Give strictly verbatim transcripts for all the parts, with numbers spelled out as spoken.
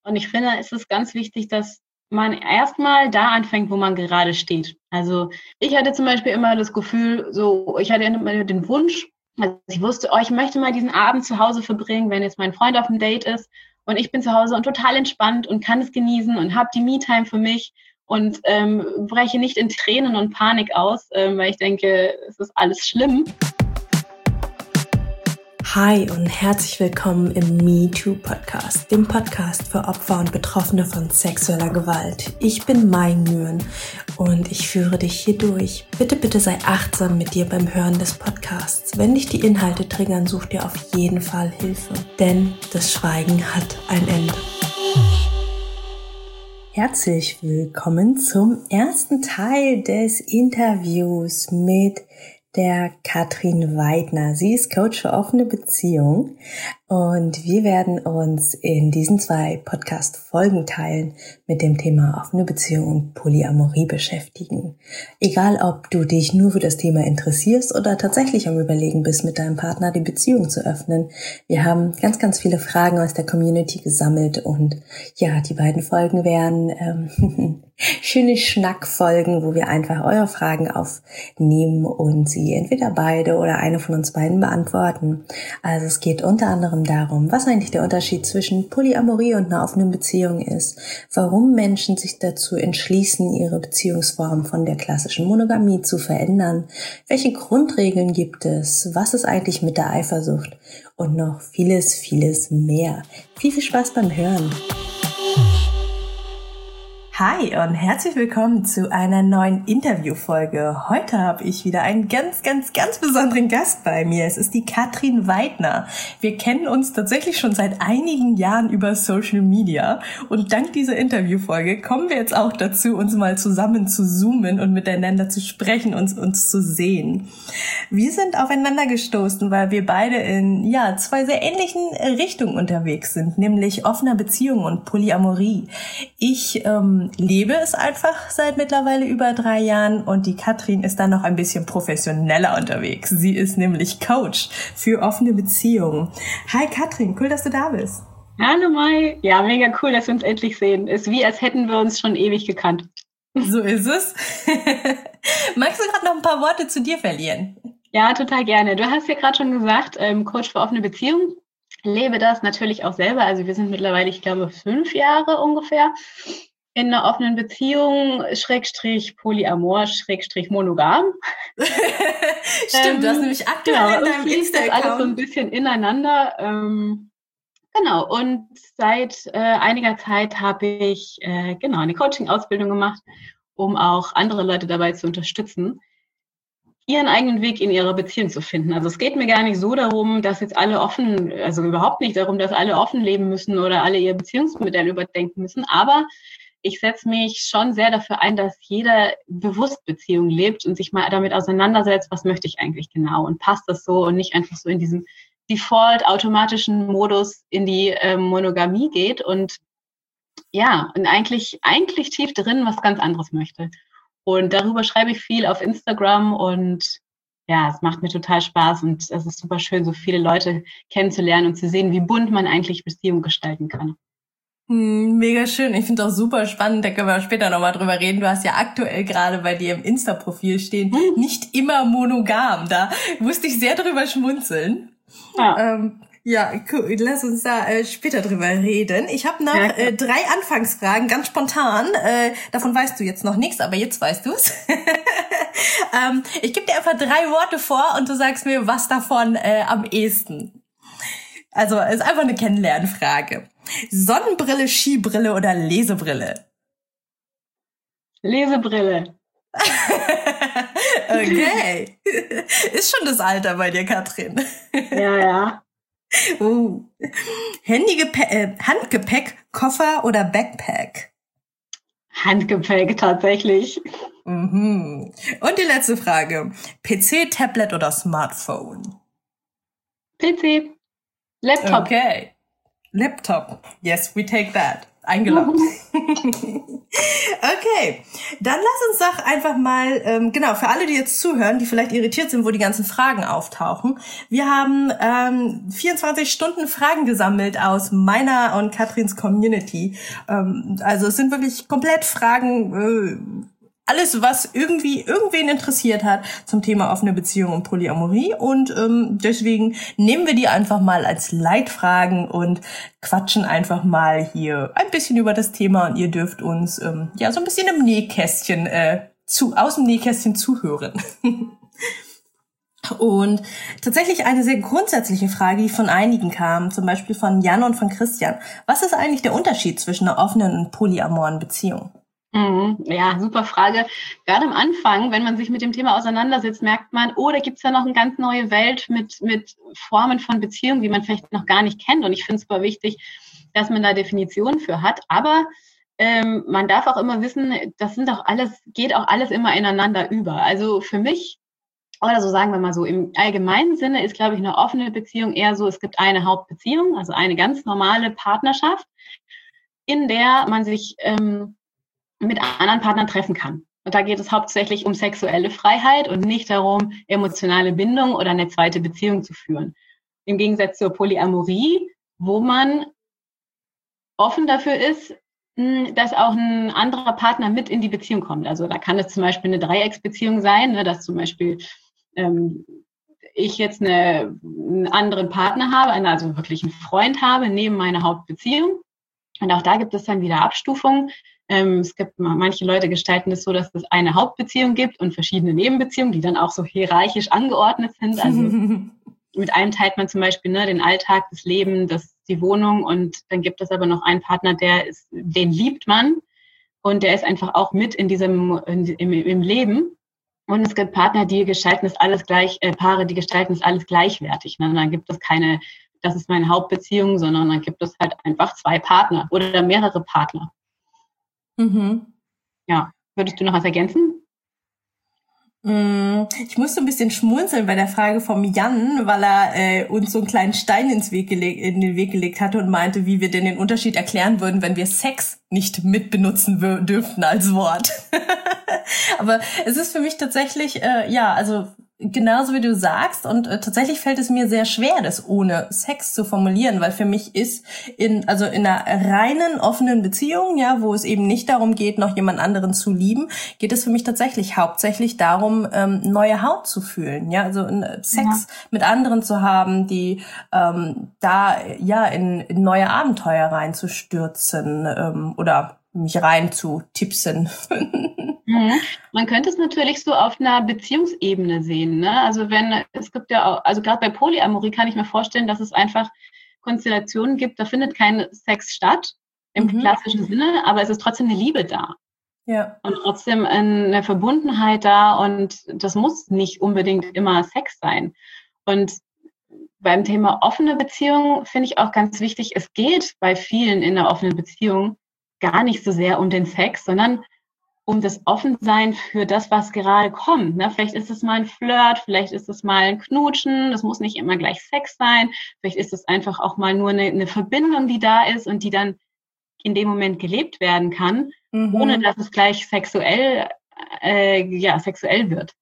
Und ich finde, es ist ganz wichtig, dass man erstmal da anfängt, wo man gerade steht. Also ich hatte zum Beispiel immer das Gefühl, so ich hatte immer den Wunsch, also ich wusste, oh, ich möchte mal diesen Abend zu Hause verbringen, wenn jetzt mein Freund auf dem Date ist und ich bin zu Hause und total entspannt und kann es genießen und habe die Me-Time für mich und ähm, breche nicht in Tränen und Panik aus, ähm, weil ich denke, es ist alles schlimm. Hi und herzlich willkommen im MeToo-Podcast, dem Podcast für Opfer und Betroffene von sexueller Gewalt. Ich bin Mai Nguyen und ich führe dich hier durch. Bitte, bitte sei achtsam mit dir beim Hören des Podcasts. Wenn dich die Inhalte triggern, such dir auf jeden Fall Hilfe, denn das Schweigen hat ein Ende. Herzlich willkommen zum ersten Teil des Interviews mit der Katrin Weidner. Sie ist Coach für offene Beziehung und wir werden uns in diesen zwei Podcast-Folgen teilen mit dem Thema offene Beziehung und Polyamorie beschäftigen. Egal, ob du dich nur für das Thema interessierst oder tatsächlich am Überlegen bist, mit deinem Partner die Beziehung zu öffnen. Wir haben ganz, ganz viele Fragen aus der Community gesammelt und ja, die beiden Folgen werden ähm, schöne Schnackfolgen, wo wir einfach eure Fragen aufnehmen und sie entweder beide oder eine von uns beiden beantworten. Also es geht unter anderem darum, was eigentlich der Unterschied zwischen Polyamorie und einer offenen Beziehung ist, warum Menschen sich dazu entschließen, ihre Beziehungsform von der klassischen Monogamie zu verändern, welche Grundregeln gibt es, was ist eigentlich mit der Eifersucht und noch vieles, vieles mehr. Viel, viel Spaß beim Hören! Hi und herzlich willkommen zu einer neuen Interviewfolge. Heute habe ich wieder einen ganz, ganz, ganz besonderen Gast bei mir. Es ist die Katrin Weidner. Wir kennen uns tatsächlich schon seit einigen Jahren über Social Media und dank dieser Interviewfolge kommen wir jetzt auch dazu, uns mal zusammen zu zoomen und miteinander zu sprechen und uns zu sehen. Wir sind aufeinander gestoßen, weil wir beide in ja zwei sehr ähnlichen Richtungen unterwegs sind, nämlich offener Beziehung und Polyamorie. Ich ähm, lebe es einfach seit mittlerweile über drei Jahren und die Katrin ist dann noch ein bisschen professioneller unterwegs. Sie ist nämlich Coach für offene Beziehungen. Hi Katrin, cool, dass du da bist. Hallo Mai. Ja, mega cool, dass wir uns endlich sehen. Ist wie, als hätten wir uns schon ewig gekannt. So ist es. Magst du gerade noch ein paar Worte zu dir verlieren? Ja, total gerne. Du hast ja gerade schon gesagt, ähm, Coach für offene Beziehungen. Lebe das natürlich auch selber. Also wir sind mittlerweile, ich glaube, fünf Jahre ungefähr in einer offenen Beziehung, Schrägstrich Polyamor, Schrägstrich monogam. Stimmt, ähm, du hast nämlich aktuell genau, in deinem Insta-Account das alles so ein bisschen ineinander. Ähm, genau, und seit äh, einiger Zeit habe ich äh, genau eine Coaching-Ausbildung gemacht, um auch andere Leute dabei zu unterstützen, ihren eigenen Weg in ihrer Beziehung zu finden. Also es geht mir gar nicht so darum, dass jetzt alle offen, also überhaupt nicht darum, dass alle offen leben müssen oder alle ihr Beziehungsmodell überdenken müssen, aber ich setze mich schon sehr dafür ein, dass jeder bewusst Beziehung lebt und sich mal damit auseinandersetzt, was möchte ich eigentlich genau und passt das so und nicht einfach so in diesem Default automatischen Modus in die ähm, Monogamie geht und ja, und eigentlich, eigentlich tief drin was ganz anderes möchte. Und darüber schreibe ich viel auf Instagram und ja, es macht mir total Spaß und es ist super schön, so viele Leute kennenzulernen und zu sehen, wie bunt man eigentlich Beziehungen gestalten kann. Mega schön. Ich finde auch super spannend, da können wir später nochmal drüber reden. Du hast ja aktuell gerade bei dir im Insta-Profil stehen, hm. nicht immer monogam. Da musste ich sehr drüber schmunzeln. Ja, ähm, ja cool. Lass uns da äh, später drüber reden. Ich habe noch ja, äh, drei Anfangsfragen, ganz spontan. Äh, davon weißt du jetzt noch nichts, aber jetzt weißt du es. ähm, ich gebe dir einfach drei Worte vor und du sagst mir, was davon äh, am ehesten. Also es ist einfach eine Kennenlernfrage. Sonnenbrille, Skibrille oder Lesebrille? Lesebrille. Okay. Ist schon das Alter bei dir, Katrin. Ja, ja. Uh. Handygepäck, äh, Handgepäck, Koffer oder Backpack? Handgepäck, tatsächlich. Mhm. Und die letzte Frage. P C, Tablet oder Smartphone? P C. Laptop. Okay. Laptop. Yes, we take that. Eingeloggt. Okay, dann lass uns doch einfach mal, ähm, genau, für alle, die jetzt zuhören, die vielleicht irritiert sind, wo die ganzen Fragen auftauchen. Wir haben ähm, vierundzwanzig Stunden Fragen gesammelt aus meiner und Katrins Community. Ähm, also es sind wirklich komplett Fragen, äh, alles, was irgendwie irgendwen interessiert hat zum Thema offene Beziehung und Polyamorie. Und ähm, deswegen nehmen wir die einfach mal als Leitfragen und quatschen einfach mal hier ein bisschen über das Thema. Und ihr dürft uns ähm, ja so ein bisschen im Nähkästchen, äh, zu, aus dem Nähkästchen zuhören. Und tatsächlich eine sehr grundsätzliche Frage, die von einigen kam, zum Beispiel von Jan und von Christian. Was ist eigentlich der Unterschied zwischen einer offenen und polyamoren Beziehung? Ja, super Frage. Gerade am Anfang, wenn man sich mit dem Thema auseinandersetzt, merkt man, oh, da gibt's ja noch eine ganz neue Welt mit mit Formen von Beziehungen, die man vielleicht noch gar nicht kennt. Und ich finde es super wichtig, dass man da Definitionen für hat. Aber ähm, man darf auch immer wissen, das sind auch alles, geht auch alles immer ineinander über. Also für mich, oder so sagen wir mal so, im allgemeinen Sinne ist, glaube ich, eine offene Beziehung eher so, es gibt eine Hauptbeziehung, also eine ganz normale Partnerschaft, in der man sich ähm, mit anderen Partnern treffen kann. Und da geht es hauptsächlich um sexuelle Freiheit und nicht darum, emotionale Bindung oder eine zweite Beziehung zu führen. Im Gegensatz zur Polyamorie, wo man offen dafür ist, dass auch ein anderer Partner mit in die Beziehung kommt. Also da kann es zum Beispiel eine Dreiecksbeziehung sein, ne, dass zum Beispiel ähm, ich jetzt eine, einen anderen Partner habe, also wirklich einen Freund habe, neben meiner Hauptbeziehung. Und auch da gibt es dann wieder Abstufungen. Ähm, es gibt manche Leute gestalten es so, dass es eine Hauptbeziehung gibt und verschiedene Nebenbeziehungen, die dann auch so hierarchisch angeordnet sind. Also mit einem teilt man zum Beispiel ne, den Alltag, das Leben, das, die Wohnung, und dann gibt es aber noch einen Partner, der ist, den liebt man und der ist einfach auch mit in diesem in, im, im Leben. Und es gibt Partner, die gestalten das alles gleich, äh, Paare, die gestalten das alles gleichwertig. Ne? Dann gibt es keine, das ist meine Hauptbeziehung, sondern dann gibt es halt einfach zwei Partner oder mehrere Partner. Mhm. Ja, würdest du noch was ergänzen? Ich musste ein bisschen schmunzeln bei der Frage vom Jan, weil er äh, uns so einen kleinen Stein ins Weg gelegt, in den Weg gelegt hatte und meinte, wie wir denn den Unterschied erklären würden, wenn wir Sex nicht mitbenutzen w- dürften als Wort. Aber es ist für mich tatsächlich, äh, ja, also genauso wie du sagst, und äh, tatsächlich fällt es mir sehr schwer, das ohne Sex zu formulieren, weil für mich ist in also in einer reinen offenen Beziehung, ja, wo es eben nicht darum geht, noch jemand anderen zu lieben, geht es für mich tatsächlich hauptsächlich darum, ähm, neue Haut zu fühlen, ja, also äh, Sex ja. mit anderen zu haben, die ähm, da ja in, in neue Abenteuer reinzustürzen ähm, oder mich rein zu tipsen. Mhm. Man könnte es natürlich so auf einer Beziehungsebene sehen, ne? Also wenn, es gibt ja auch, also gerade bei Polyamorie kann ich mir vorstellen, dass es einfach Konstellationen gibt, da findet kein Sex statt, im mhm. klassischen Sinne, aber es ist trotzdem eine Liebe da. Ja. Und trotzdem eine Verbundenheit da, und das muss nicht unbedingt immer Sex sein. Und beim Thema offene Beziehung finde ich auch ganz wichtig, es geht bei vielen in der offenen Beziehung gar nicht so sehr um den Sex, sondern um das Offensein für das, was gerade kommt. Ne? Vielleicht ist es mal ein Flirt, vielleicht ist es mal ein Knutschen, das muss nicht immer gleich Sex sein, vielleicht ist es einfach auch mal nur eine, eine Verbindung, die da ist und die dann in dem Moment gelebt werden kann, mhm. ohne dass es gleich sexuell, äh, ja, sexuell wird.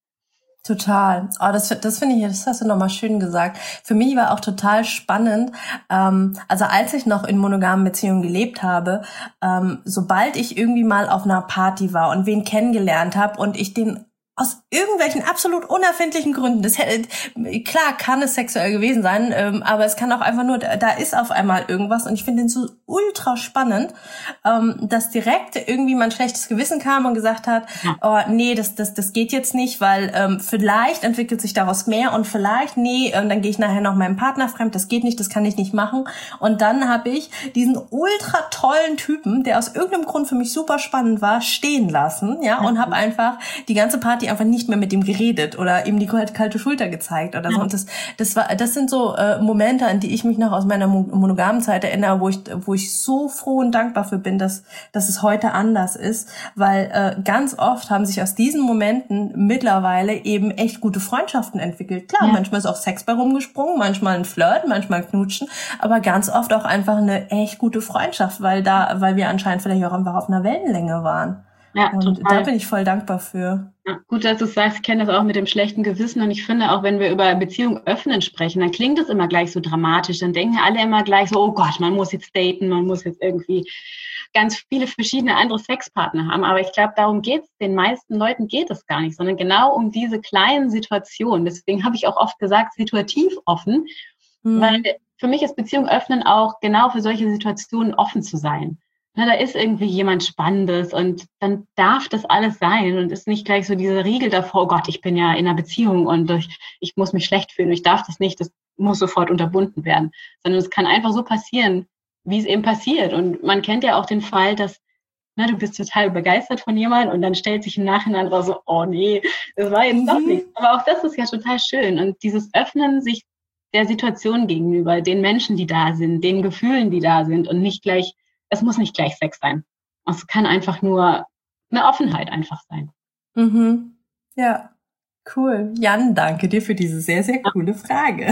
Total. Oh, das, das finde ich, das hast du nochmal schön gesagt. Für mich war auch total spannend, ähm, also als ich noch in monogamen Beziehungen gelebt habe, ähm, sobald ich irgendwie mal auf einer Party war und wen kennengelernt habe und ich den aus irgendwelchen absolut unerfindlichen Gründen, das hätte, klar kann es sexuell gewesen sein, ähm, aber es kann auch einfach nur, da ist auf einmal irgendwas, und ich finde den so ultra spannend, ähm, dass direkt irgendwie mein schlechtes Gewissen kam und gesagt hat, oh nee, das das das geht jetzt nicht, weil ähm, vielleicht entwickelt sich daraus mehr und vielleicht, nee, ähm, dann gehe ich nachher noch meinem Partner fremd, das geht nicht, das kann ich nicht machen. Und dann habe ich diesen ultra tollen Typen, der aus irgendeinem Grund für mich super spannend war, stehen lassen, ja, und habe einfach die ganze Party einfach nicht mehr mit ihm geredet oder ihm die kalte Schulter gezeigt oder so. Und das, das war, das sind so äh, Momente, an die ich mich noch aus meiner monogamen Zeit erinnere, wo ich, wo ich so froh und dankbar für bin, dass, dass es heute anders ist, weil äh, ganz oft haben sich aus diesen Momenten mittlerweile eben echt gute Freundschaften entwickelt. Klar, ja. Manchmal ist auch Sex bei rumgesprungen, manchmal ein Flirt, manchmal ein Knutschen, aber ganz oft auch einfach eine echt gute Freundschaft, weil da, weil wir anscheinend vielleicht auch einfach auf einer Wellenlänge waren. Ja, und total. Da bin ich voll dankbar für. Ja, gut, dass du sagst, ich kenne das auch mit dem schlechten Gewissen und ich finde auch, wenn wir über Beziehung öffnen sprechen, dann klingt das immer gleich so dramatisch, dann denken alle immer gleich so, oh Gott, man muss jetzt daten, man muss jetzt irgendwie ganz viele verschiedene andere Sexpartner haben, aber ich glaube, darum geht es, den meisten Leuten geht es gar nicht, sondern genau um diese kleinen Situationen, deswegen habe ich auch oft gesagt, situativ offen, mhm. weil für mich ist Beziehung öffnen auch genau für solche Situationen offen zu sein. Na, da ist irgendwie jemand Spannendes und dann darf das alles sein und ist nicht gleich so dieser Riegel davor, oh Gott, ich bin ja in einer Beziehung und ich, ich muss mich schlecht fühlen, ich darf das nicht, das muss sofort unterbunden werden, sondern es kann einfach so passieren, wie es eben passiert. Und man kennt ja auch den Fall, dass na, du bist total begeistert von jemandem und dann stellt sich im Nachhinein raus so, oh nee, das war jetzt doch nichts. Aber auch das ist ja total schön und dieses Öffnen sich der Situation gegenüber, den Menschen, die da sind, den Gefühlen, die da sind und nicht gleich es muss nicht gleich Sex sein. Es kann einfach nur eine Offenheit einfach sein. Mhm. Ja, cool. Jan, danke dir für diese sehr, sehr coole Frage.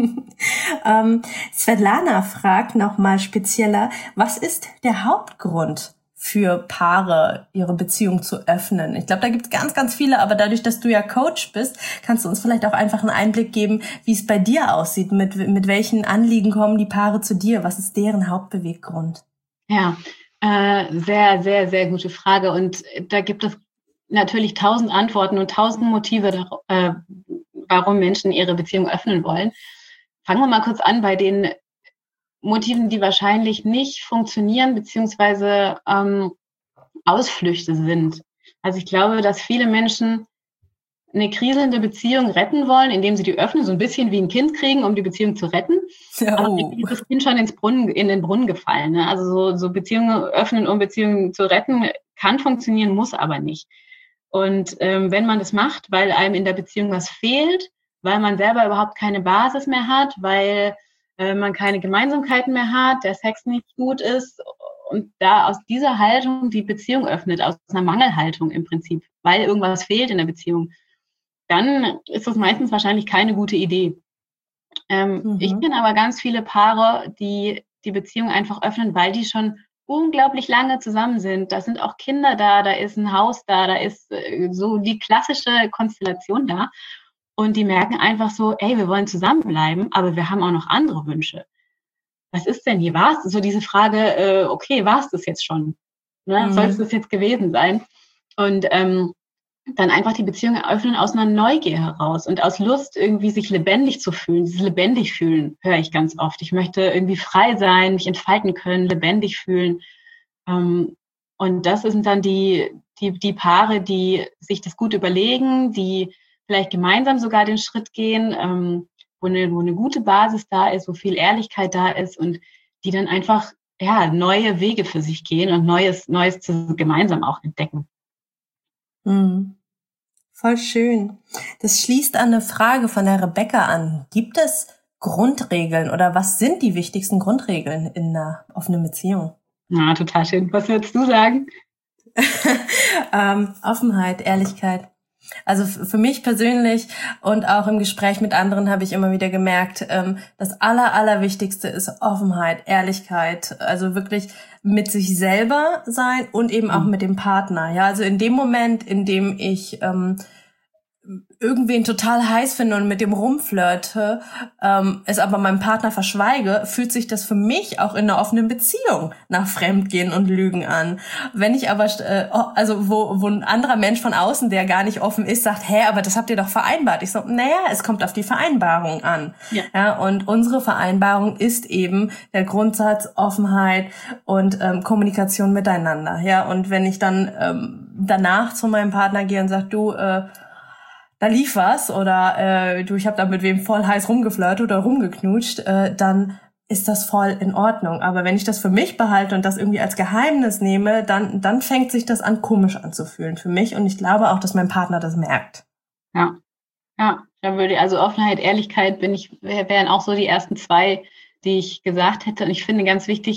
ähm, Svetlana fragt nochmal spezieller, was ist der Hauptgrund für Paare, ihre Beziehung zu öffnen? Ich glaube, da gibt es ganz, ganz viele, aber dadurch, dass du ja Coach bist, kannst du uns vielleicht auch einfach einen Einblick geben, wie es bei dir aussieht, mit, mit welchen Anliegen kommen die Paare zu dir, was ist deren Hauptbeweggrund? Ja, äh, sehr, sehr, sehr gute Frage. Und da gibt es natürlich tausend Antworten und tausend Motive, äh, warum Menschen ihre Beziehung öffnen wollen. Fangen wir mal kurz an bei den Motiven, die wahrscheinlich nicht funktionieren, beziehungsweise ähm, Ausflüchte sind. Also ich glaube, dass viele Menschen eine kriselnde Beziehung retten wollen, indem sie die öffnen, so ein bisschen wie ein Kind kriegen, um die Beziehung zu retten. Ja, oh. Aber ist das Kind schon ins Brunnen, in den Brunnen gefallen. Ne? Also so, so Beziehungen öffnen, um Beziehungen zu retten, kann funktionieren, muss aber nicht. Und ähm, wenn man das macht, weil einem in der Beziehung was fehlt, weil man selber überhaupt keine Basis mehr hat, weil äh, man keine Gemeinsamkeiten mehr hat, der Sex nicht gut ist und da aus dieser Haltung die Beziehung öffnet, aus einer Mangelhaltung im Prinzip, weil irgendwas fehlt in der Beziehung, dann ist das meistens wahrscheinlich keine gute Idee. Ähm, mhm. Ich kenne aber ganz viele Paare, die die Beziehung einfach öffnen, weil die schon unglaublich lange zusammen sind. Da sind auch Kinder da, da ist ein Haus da, da ist äh, so die klassische Konstellation da. Und die merken einfach so, ey, wir wollen zusammenbleiben, aber wir haben auch noch andere Wünsche. Was ist denn hier? War es so diese Frage, äh, okay, war es das jetzt schon? Ne? Mhm. Soll es das jetzt gewesen sein? Und ähm, dann einfach die Beziehung eröffnen aus einer Neugier heraus und aus Lust, irgendwie sich lebendig zu fühlen. Dieses lebendig fühlen höre ich ganz oft. Ich möchte irgendwie frei sein, mich entfalten können, lebendig fühlen. Und das sind dann die, die, die Paare, die sich das gut überlegen, die vielleicht gemeinsam sogar den Schritt gehen, wo eine, wo eine gute Basis da ist, wo viel Ehrlichkeit da ist und die dann einfach ja, neue Wege für sich gehen und Neues, Neues zu, gemeinsam auch entdecken. Mhm. Voll schön. Das schließt an eine Frage von der Rebecca an. Gibt es Grundregeln oder was sind die wichtigsten Grundregeln in einer offenen Beziehung? Ja, total schön. Was würdest du sagen? ähm, Offenheit, Ehrlichkeit. Also für mich persönlich und auch im Gespräch mit anderen habe ich immer wieder gemerkt, ähm, das Aller, Allerwichtigste ist Offenheit, Ehrlichkeit, also wirklich mit sich selber sein und eben auch mit dem Partner. Ja, also in dem Moment, in dem ich ähm, irgendwen total heiß finde und mit dem rumflirte, ähm, es aber meinem Partner verschweige, fühlt sich das für mich auch in einer offenen Beziehung nach Fremdgehen und Lügen an. Wenn ich aber, äh, also wo, wo ein anderer Mensch von außen, der gar nicht offen ist, sagt, hä, aber das habt ihr doch vereinbart. Ich so, naja, es kommt auf die Vereinbarung an. Ja. Ja, und unsere Vereinbarung ist eben der Grundsatz Offenheit und ähm, Kommunikation miteinander. Ja, und wenn ich dann ähm, danach zu meinem Partner gehe und sage, du, äh, da lief was oder äh, du, ich habe da mit wem voll heiß rumgeflirtet oder rumgeknutscht, äh, dann ist das voll in Ordnung. Aber wenn ich das für mich behalte und das irgendwie als Geheimnis nehme, dann dann fängt sich das an, komisch anzufühlen für mich. Und ich glaube auch, dass mein Partner das merkt. Ja, ja, da würde also Offenheit, Ehrlichkeit bin ich wären auch so die ersten zwei, die ich gesagt hätte. Und ich finde ganz wichtig,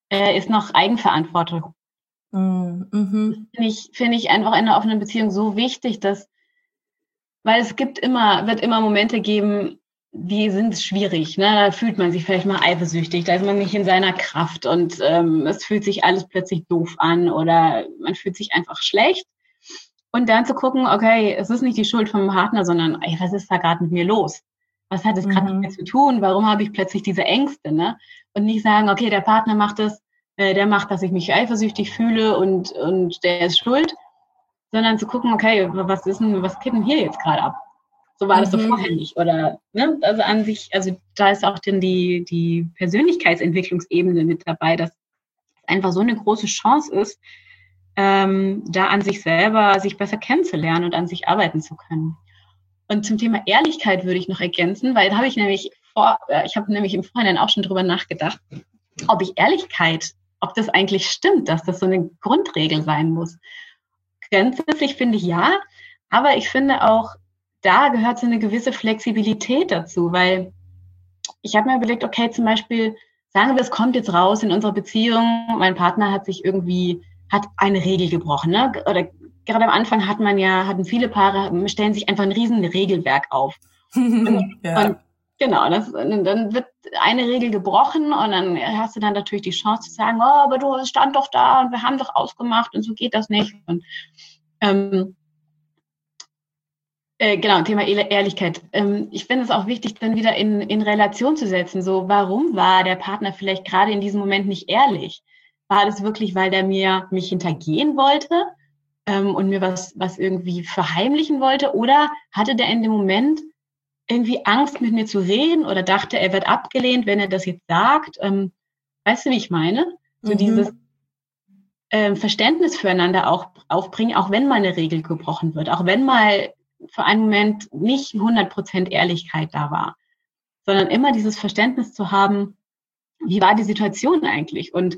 äh, ist noch Eigenverantwortung. Mhm. Finde ich, finde ich einfach in einer offenen Beziehung so wichtig, dass, weil es gibt immer, wird immer Momente geben, die sind schwierig. Ne? Da fühlt man sich vielleicht mal eifersüchtig, da ist man nicht in seiner Kraft und ähm, es fühlt sich alles plötzlich doof an oder man fühlt sich einfach schlecht. Und dann zu gucken, okay, es ist nicht die Schuld vom Partner, sondern ey, was ist da gerade mit mir los? Was hat es gerade Mhm. mit mir zu tun? Warum habe ich plötzlich diese Ängste? Ne? Und nicht sagen, okay, der Partner macht es, äh, der macht, dass ich mich eifersüchtig fühle und, und der ist schuld, sondern zu gucken, okay, was ist denn, was geht denn hier jetzt gerade ab? So war das doch Mhm. vorher nicht. Oder, ne? Also an sich, also da ist auch dann die, die Persönlichkeitsentwicklungsebene mit dabei, dass es einfach so eine große Chance ist, ähm, da an sich selber sich besser kennenzulernen und an sich arbeiten zu können. Und zum Thema Ehrlichkeit würde ich noch ergänzen, weil da habe ich nämlich vor, äh, ich habe nämlich im Vorhinein auch schon drüber nachgedacht, ob ich Ehrlichkeit, ob das eigentlich stimmt, dass das so eine Grundregel sein muss. Grundsätzlich finde ich ja, aber ich finde auch, da gehört so eine gewisse Flexibilität dazu, weil ich habe mir überlegt, okay, zum Beispiel, sagen wir, es kommt jetzt raus in unserer Beziehung, mein Partner hat sich irgendwie, hat eine Regel gebrochen, ne? Oder gerade am Anfang hat man ja, hatten viele Paare, stellen sich einfach ein riesen Regelwerk auf. Und, Ja. und genau, das, und dann wird eine Regel gebrochen und dann hast du dann natürlich die Chance zu sagen, oh, aber du stand doch da und wir haben doch ausgemacht und so geht das nicht. Und ähm, Äh, genau, Thema Ehrlichkeit. Ähm, ich finde es auch wichtig, dann wieder in, in Relation zu setzen. So, warum war der Partner vielleicht gerade in diesem Moment nicht ehrlich? War das wirklich, weil der mir mich hintergehen wollte ähm, und mir was, was irgendwie verheimlichen wollte? Oder hatte der in dem Moment irgendwie Angst, mit mir zu reden oder dachte, er wird abgelehnt, wenn er das jetzt sagt? Ähm, weißt du, wie ich meine? So Mhm. dieses ähm, Verständnis füreinander auch aufbringen, auch wenn mal eine Regel gebrochen wird, auch wenn mal für einen Moment nicht hundert Prozent Ehrlichkeit da war, sondern immer dieses Verständnis zu haben, wie war die Situation eigentlich? Und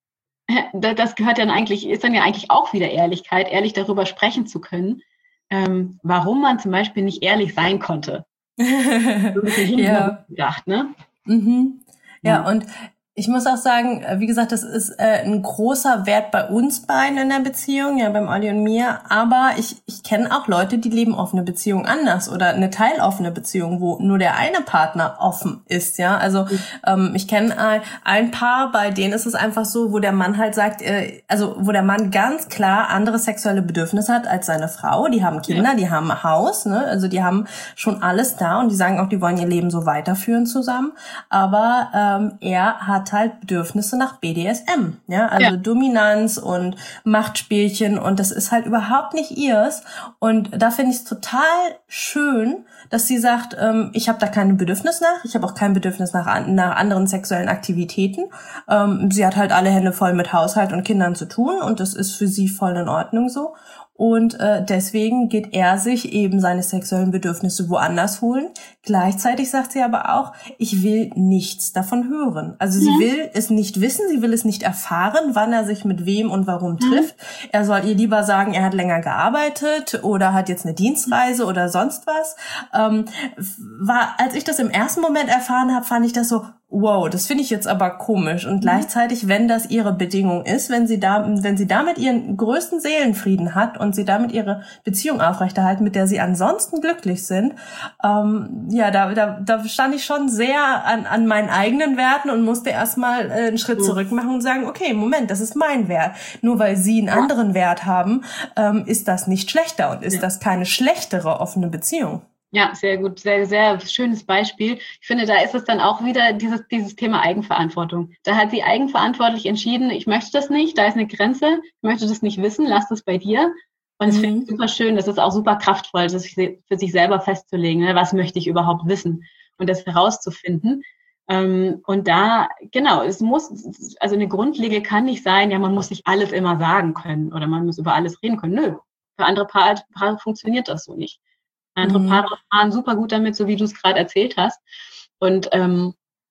das gehört dann eigentlich, ist dann ja eigentlich auch wieder Ehrlichkeit, ehrlich darüber sprechen zu können, ähm, warum man zum Beispiel nicht ehrlich sein konnte. So ein bisschen hintenrum gedacht, ne? Mhm. Ja, Ja. und ich muss auch sagen, wie gesagt, das ist äh, ein großer Wert bei uns beiden in der Beziehung, ja, beim Olli und mir. Aber ich, ich kenne auch Leute, die leben offene Beziehungen anders oder eine teiloffene Beziehung, wo nur der eine Partner offen ist, ja. Also ähm, ich kenne ein, ein Paar, bei denen ist es einfach so, wo der Mann halt sagt, äh, also wo der Mann ganz klar andere sexuelle Bedürfnisse hat als seine Frau. Die haben Kinder, Ja. die haben ein Haus, ne? Also die haben schon alles da und die sagen auch, die wollen ihr Leben so weiterführen zusammen. Aber ähm, er hat halt Bedürfnisse nach B D S M, ja, also Ja. Dominanz und Machtspielchen und das ist halt überhaupt nicht ihrs und da finde ich es total schön, dass sie sagt, ähm, ich habe da kein Bedürfnis nach, ich habe auch kein Bedürfnis nach, nach anderen sexuellen Aktivitäten, ähm, sie hat halt alle Hände voll mit Haushalt und Kindern zu tun und das ist für sie voll in Ordnung so. Und äh, deswegen geht er sich eben seine sexuellen Bedürfnisse woanders holen. Gleichzeitig sagt sie aber auch, ich will nichts davon hören. Also sie Mhm. will es nicht wissen, sie will es nicht erfahren, wann er sich mit wem und warum Mhm. trifft. Er soll ihr lieber sagen, er hat länger gearbeitet oder hat jetzt eine Dienstreise oder sonst was. Ähm, war, als ich das im ersten Moment erfahren habe, fand ich das so, wow, das finde ich jetzt aber komisch. Und gleichzeitig, wenn das ihre Bedingung ist, wenn sie da, wenn sie damit ihren größten Seelenfrieden hat und sie damit ihre Beziehung aufrechterhalten, mit der sie ansonsten glücklich sind, ähm, ja, da, da, da stand ich schon sehr an, an meinen eigenen Werten und musste erstmal äh, einen Schritt zurück machen und sagen, okay, Moment, das ist mein Wert. Nur weil sie einen anderen Wert haben, ähm, ist das nicht schlechter und ist Ja. das keine schlechtere offene Beziehung. Ja, sehr gut, sehr, sehr schönes Beispiel. Ich finde, da ist es dann auch wieder dieses, dieses Thema Eigenverantwortung. Da hat sie eigenverantwortlich entschieden, ich möchte das nicht, da ist eine Grenze, ich möchte das nicht wissen, lass das bei dir. Und es Mhm. finde ich super schön, das ist auch super kraftvoll, das für sich selber festzulegen, ne? Was möchte ich überhaupt wissen und das herauszufinden. Ähm, und da, genau, es muss, also eine Grundregel kann nicht sein, ja, man muss nicht alles immer sagen können oder man muss über alles reden können. Nö, für andere Paare, Paare funktioniert das so nicht. Andere Mhm. Paare fahren super gut damit, so wie du es gerade erzählt hast. Und ähm,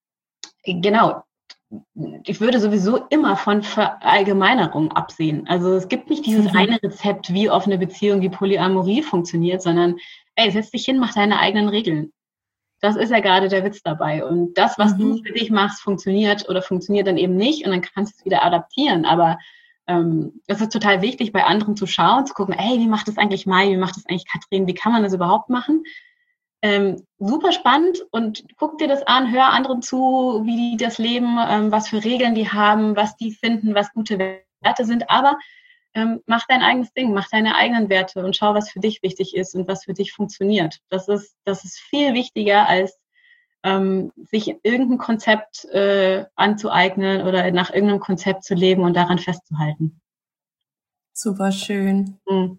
genau, ich würde sowieso immer von Verallgemeinerung absehen. Also es gibt nicht dieses Mhm. eine Rezept, wie offene Beziehung, wie Polyamorie funktioniert, sondern ey, setz dich hin, mach deine eigenen Regeln. das ist ja gerade der Witz dabei. Und das, was mhm. du für dich machst, funktioniert oder funktioniert dann eben nicht und dann kannst du es wieder adaptieren. Aber ähm, es ist total wichtig, bei anderen zu schauen, zu gucken, ey, wie macht das eigentlich Mai, wie macht das eigentlich Katrin, wie kann man das überhaupt machen? Ähm, super spannend und guck dir das an, hör anderen zu, wie die das leben, ähm, was für Regeln die haben, was die finden, was gute Werte sind, aber ähm, mach dein eigenes Ding, mach deine eigenen Werte und schau, was für dich wichtig ist und was für dich funktioniert. Das ist, das ist viel wichtiger, als ähm, sich irgendein Konzept äh, anzueignen oder nach irgendeinem Konzept zu leben und daran festzuhalten. Super schön. Mhm.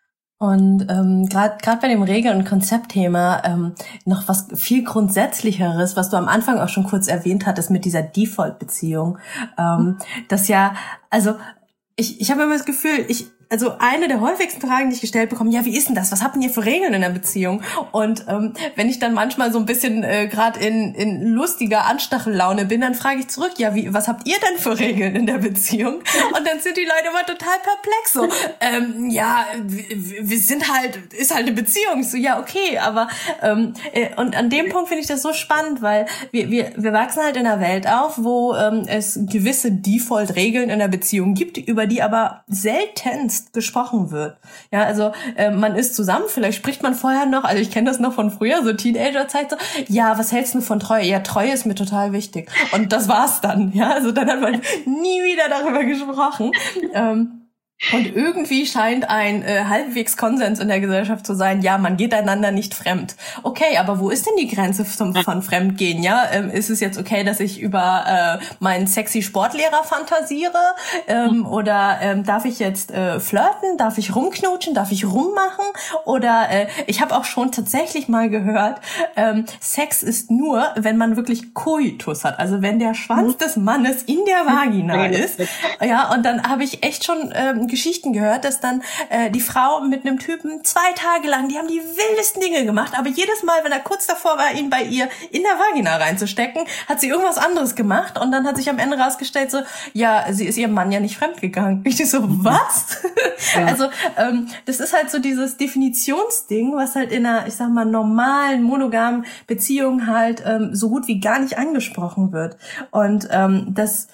Und ähm, gerade gerade bei dem Regel- und Konzeptthema ähm, noch was viel Grundsätzlicheres, was du am Anfang auch schon kurz erwähnt hattest mit dieser Default-Beziehung. Ähm, das ja, also ich ich habe immer das Gefühl, ich also eine der häufigsten Fragen, die ich gestellt bekomme, ja, wie ist denn das? Was habt denn ihr für Regeln in der Beziehung? Und ähm, wenn ich dann manchmal so ein bisschen äh, gerade in in lustiger Anstachellaune bin, dann frage ich zurück, ja, wie was habt ihr denn für Regeln in der Beziehung? Und dann sind die Leute immer total perplex, so, ähm, ja, wir, wir sind halt, ist halt eine Beziehung. Ich so, ja, okay, aber ähm, äh, und an dem Punkt finde ich das so spannend, weil wir wir wir wachsen halt in einer Welt auf, wo ähm, es gewisse Default-Regeln in der Beziehung gibt, über die aber seltenst gesprochen wird. Ja, also äh, man ist zusammen, vielleicht spricht man vorher noch, also ich kenne das noch von früher, so Teenagerzeit, so, ja, was hältst du von Treue? Ja, Treue ist mir total wichtig. Und das war's dann, ja, also dann hat man nie wieder darüber gesprochen. Ähm, Und irgendwie scheint ein äh, halbwegs Konsens in der Gesellschaft zu sein, ja, man geht einander nicht fremd. Okay, aber wo ist denn die Grenze zum, von Fremdgehen? Ja, ähm, ist es jetzt okay, dass ich über äh, meinen sexy Sportlehrer fantasiere? Ähm, oder ähm, darf ich jetzt äh, flirten? Darf ich rumknutschen? Darf ich rummachen? Oder äh, ich habe auch schon tatsächlich mal gehört, ähm, Sex ist nur, wenn man wirklich Koitus hat. Also wenn der Schwanz des Mannes in der Vagina ist. Ja, und dann habe ich echt schon ähm, Geschichten gehört, dass dann äh, die Frau mit einem Typen zwei Tage lang, die haben die wildesten Dinge gemacht, aber jedes Mal, wenn er kurz davor war, ihn bei ihr in der Vagina reinzustecken, hat sie irgendwas anderes gemacht und dann hat sich am Ende rausgestellt so, ja, sie ist ihrem Mann ja nicht fremdgegangen. Ich so, was? Ja. Also ähm, das ist halt so dieses Definitionsding, was halt in einer, ich sag mal, normalen, monogamen Beziehung halt ähm, so gut wie gar nicht angesprochen wird. Und ähm, das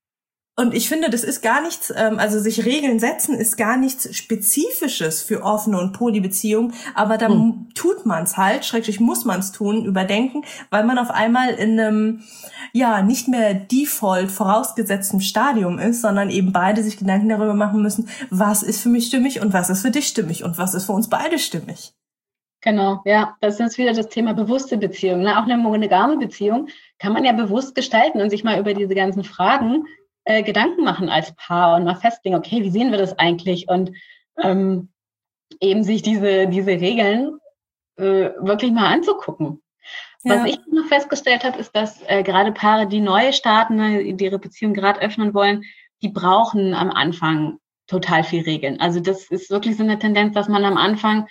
Und ich finde, das ist gar nichts, also sich Regeln setzen ist gar nichts Spezifisches für offene und Polybeziehungen, aber dann hm. tut man es halt, schrägstrich muss man es tun, überdenken, weil man auf einmal in einem, ja, nicht mehr default vorausgesetzten Stadium ist, sondern eben beide sich Gedanken darüber machen müssen, was ist für mich stimmig und was ist für dich stimmig und was ist für uns beide stimmig. Genau, ja, das ist jetzt wieder das Thema bewusste Beziehung. Ne? Auch eine monogame Beziehung kann man ja bewusst gestalten und sich mal über diese ganzen Fragen Äh, Gedanken machen als Paar und mal festlegen, okay, wie sehen wir das eigentlich? Und ähm, eben sich diese diese Regeln äh, wirklich mal anzugucken. Ja. Was ich noch festgestellt habe, ist, dass äh, gerade Paare, die neu starten, die ihre Beziehung gerade öffnen wollen, die brauchen am Anfang total viel Regeln. Also das ist wirklich so eine Tendenz, dass man am Anfang,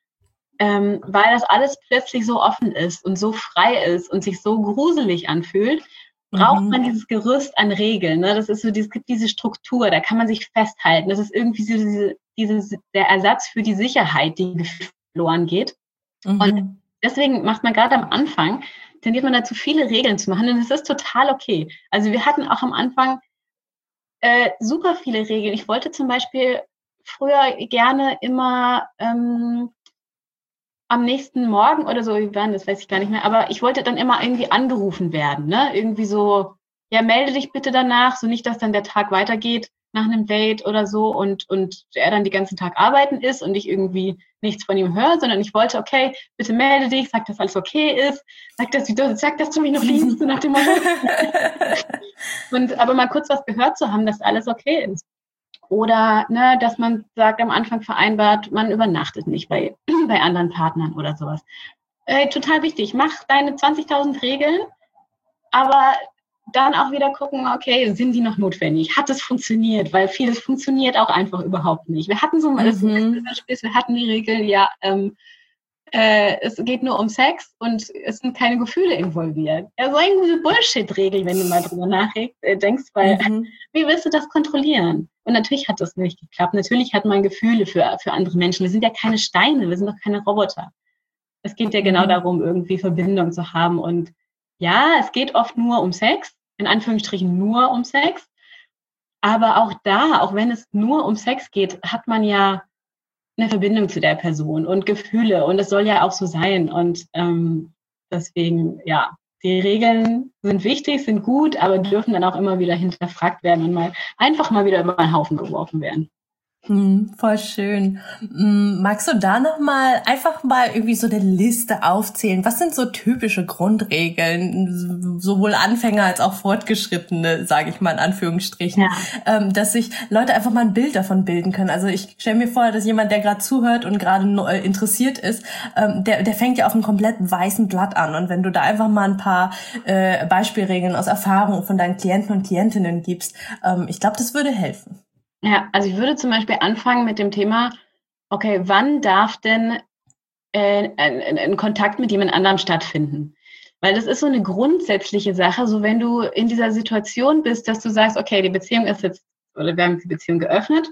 ähm, weil das alles plötzlich so offen ist und so frei ist und sich so gruselig anfühlt, braucht man dieses Gerüst an Regeln. Ne? Das ist so, es gibt diese Struktur, da kann man sich festhalten. Das ist irgendwie so diese, diese, der Ersatz für die Sicherheit, die verloren geht. Mhm. Und deswegen macht man gerade am Anfang, tendiert man dazu, viele Regeln zu machen. Und das ist total okay. Also wir hatten auch am Anfang äh, super viele Regeln. Ich wollte zum Beispiel früher gerne immer ähm, am nächsten Morgen oder so, wie waren das, weiß ich gar nicht mehr, aber ich wollte dann immer irgendwie angerufen werden, ne? Irgendwie so, ja, melde dich bitte danach, so nicht, dass dann der Tag weitergeht nach einem Date oder so und und er dann den ganzen Tag arbeiten ist und ich irgendwie nichts von ihm höre, sondern ich wollte, okay, bitte melde dich, sag, dass alles okay ist, sag, dass du, sag, dass du mich noch liebst, nach dem Motto. Und aber mal kurz was gehört zu haben, dass alles okay ist. Oder ne, dass man sagt, am Anfang vereinbart, man übernachtet nicht bei, bei anderen Partnern oder sowas. Äh, total wichtig, mach deine zwanzigtausend Regeln, aber dann auch wieder gucken, okay, sind die noch notwendig? Hat es funktioniert? Weil vieles funktioniert auch einfach überhaupt nicht. Wir hatten so mal, mhm. das Spiel, wir hatten die Regel, ja, ähm, äh, es geht nur um Sex und es sind keine Gefühle involviert. Ja, so eine Bullshit-Regel, wenn du mal drüber nachdenkst, weil mhm. wie willst du das kontrollieren? Und natürlich hat das nicht geklappt. Natürlich hat man Gefühle für, für andere Menschen. Wir sind ja keine Steine, wir sind doch keine Roboter. Es geht ja genau Mhm. darum, irgendwie Verbindung zu haben. Und ja, es geht oft nur um Sex, in Anführungsstrichen nur um Sex. Aber auch da, auch wenn es nur um Sex geht, hat man ja eine Verbindung zu der Person und Gefühle. Und es soll ja auch so sein. Und ähm, deswegen, ja, die Regeln sind wichtig, sind gut, aber dürfen dann auch immer wieder hinterfragt werden und mal einfach mal wieder über einen Haufen geworfen werden. Hm, voll schön. Hm, magst du da noch mal einfach mal irgendwie so eine Liste aufzählen? Was sind so typische Grundregeln, sowohl Anfänger als auch Fortgeschrittene, sage ich mal in Anführungsstrichen, Ja. ähm, dass sich Leute einfach mal ein Bild davon bilden können? Also ich stelle mir vor, dass jemand, der gerade zuhört und gerade äh, interessiert ist, ähm, der, der fängt ja auf einem komplett weißen Blatt an. Und wenn du da einfach mal ein paar äh, Beispielregeln aus Erfahrung von deinen Klienten und Klientinnen gibst, ähm, ich glaube, das würde helfen. Ja, also ich würde zum Beispiel anfangen mit dem Thema, okay, wann darf denn äh, ein, ein Kontakt mit jemand anderem stattfinden? Weil das ist so eine grundsätzliche Sache, so wenn du in dieser Situation bist, dass du sagst, okay, die Beziehung ist jetzt, oder wir haben die Beziehung geöffnet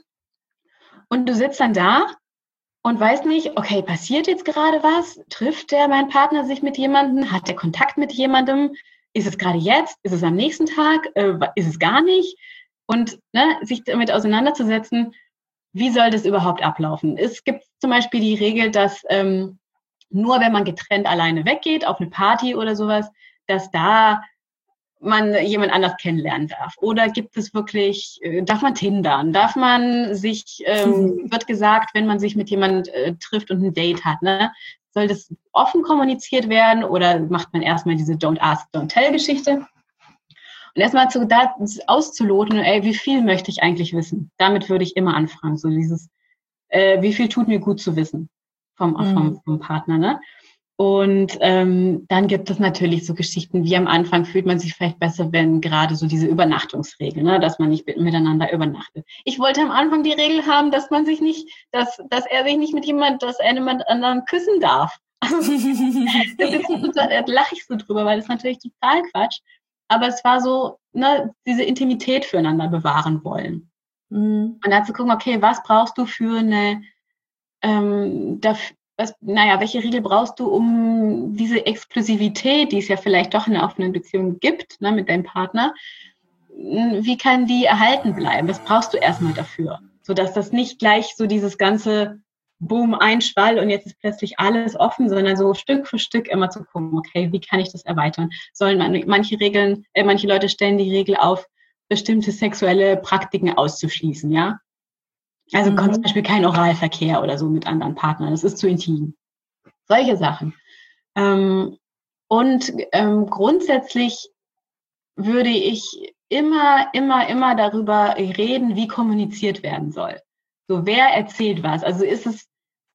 und du sitzt dann da und weißt nicht, okay, passiert jetzt gerade was? Trifft der, mein Partner, sich mit jemandem? Hat der Kontakt mit jemandem? Ist es gerade jetzt? Ist es am nächsten Tag? Äh, ist es gar nicht? Und ne, sich damit auseinanderzusetzen, wie soll das überhaupt ablaufen? Es gibt zum Beispiel die Regel, dass ähm, nur wenn man getrennt alleine weggeht, auf eine Party oder sowas, dass da man jemand anders kennenlernen darf. Oder gibt es wirklich, äh, darf man tindern? Darf man sich, ähm, wird gesagt, wenn man sich mit jemand äh, trifft und ein Date hat, ne? Soll das offen kommuniziert werden oder macht man erstmal diese Don't Ask, Don't Tell-Geschichte? Und erstmal zu, da auszuloten, ey, wie viel möchte ich eigentlich wissen? Damit würde ich immer anfangen. So dieses, äh, wie viel tut mir gut zu wissen vom, vom, vom Partner, ne? Und ähm, dann gibt es natürlich so Geschichten, wie am Anfang fühlt man sich vielleicht besser, wenn gerade so diese Übernachtungsregel, ne, dass man nicht miteinander übernachtet. Ich wollte am Anfang die Regel haben, dass man sich nicht, dass, dass er sich nicht mit jemand, dass er jemand anderen küssen darf. Also, da lache ich so drüber, weil das ist natürlich total Quatsch. Aber es war so, ne, diese Intimität füreinander bewahren wollen. Mhm. Und dann zu gucken, okay, was brauchst du für eine, ähm, dafür, was, naja, welche Regel brauchst du, um diese Exklusivität, die es ja vielleicht doch in einer offenen Beziehung gibt, ne, mit deinem Partner, wie kann die erhalten bleiben? Was brauchst du erstmal dafür? Sodass das nicht gleich so dieses ganze Boom, Einschwall und jetzt ist plötzlich alles offen, sondern so Stück für Stück immer zu gucken, okay, wie kann ich das erweitern? Sollen man, manche Regeln, äh, manche Leute stellen die Regel auf, bestimmte sexuelle Praktiken auszuschließen, ja? Also mhm. zum Beispiel kein Oralverkehr oder so mit anderen Partnern, das ist zu intim. Solche Sachen. Ähm, und ähm, grundsätzlich würde ich immer, immer, immer darüber reden, wie kommuniziert werden soll. So, wer erzählt was? Also ist es,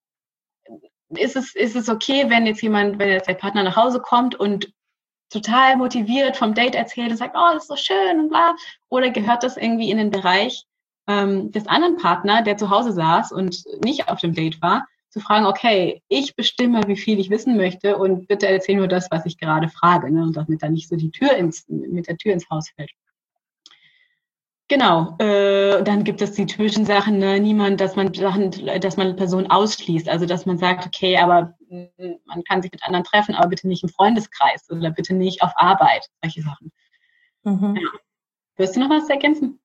ist es, ist es okay, wenn jetzt jemand, wenn jetzt der Partner nach Hause kommt und total motiviert vom Date erzählt und sagt, oh, das ist so schön und bla, oder gehört das irgendwie in den Bereich ähm, des anderen Partners, der zu Hause saß und nicht auf dem Date war, zu fragen, okay, ich bestimme, wie viel ich wissen möchte und bitte erzähl nur das, was ich gerade frage, ne? Und damit da nicht so die Tür ins, mit der Tür ins Haus fällt. Genau, äh, dann gibt es die typischen Sachen, ne? Niemand, dass man Sachen, dass man Personen ausschließt, also dass man sagt, okay, aber mh, man kann sich mit anderen treffen, aber bitte nicht im Freundeskreis oder bitte nicht auf Arbeit, solche Sachen. Mhm. Ja. Willst du noch was ergänzen?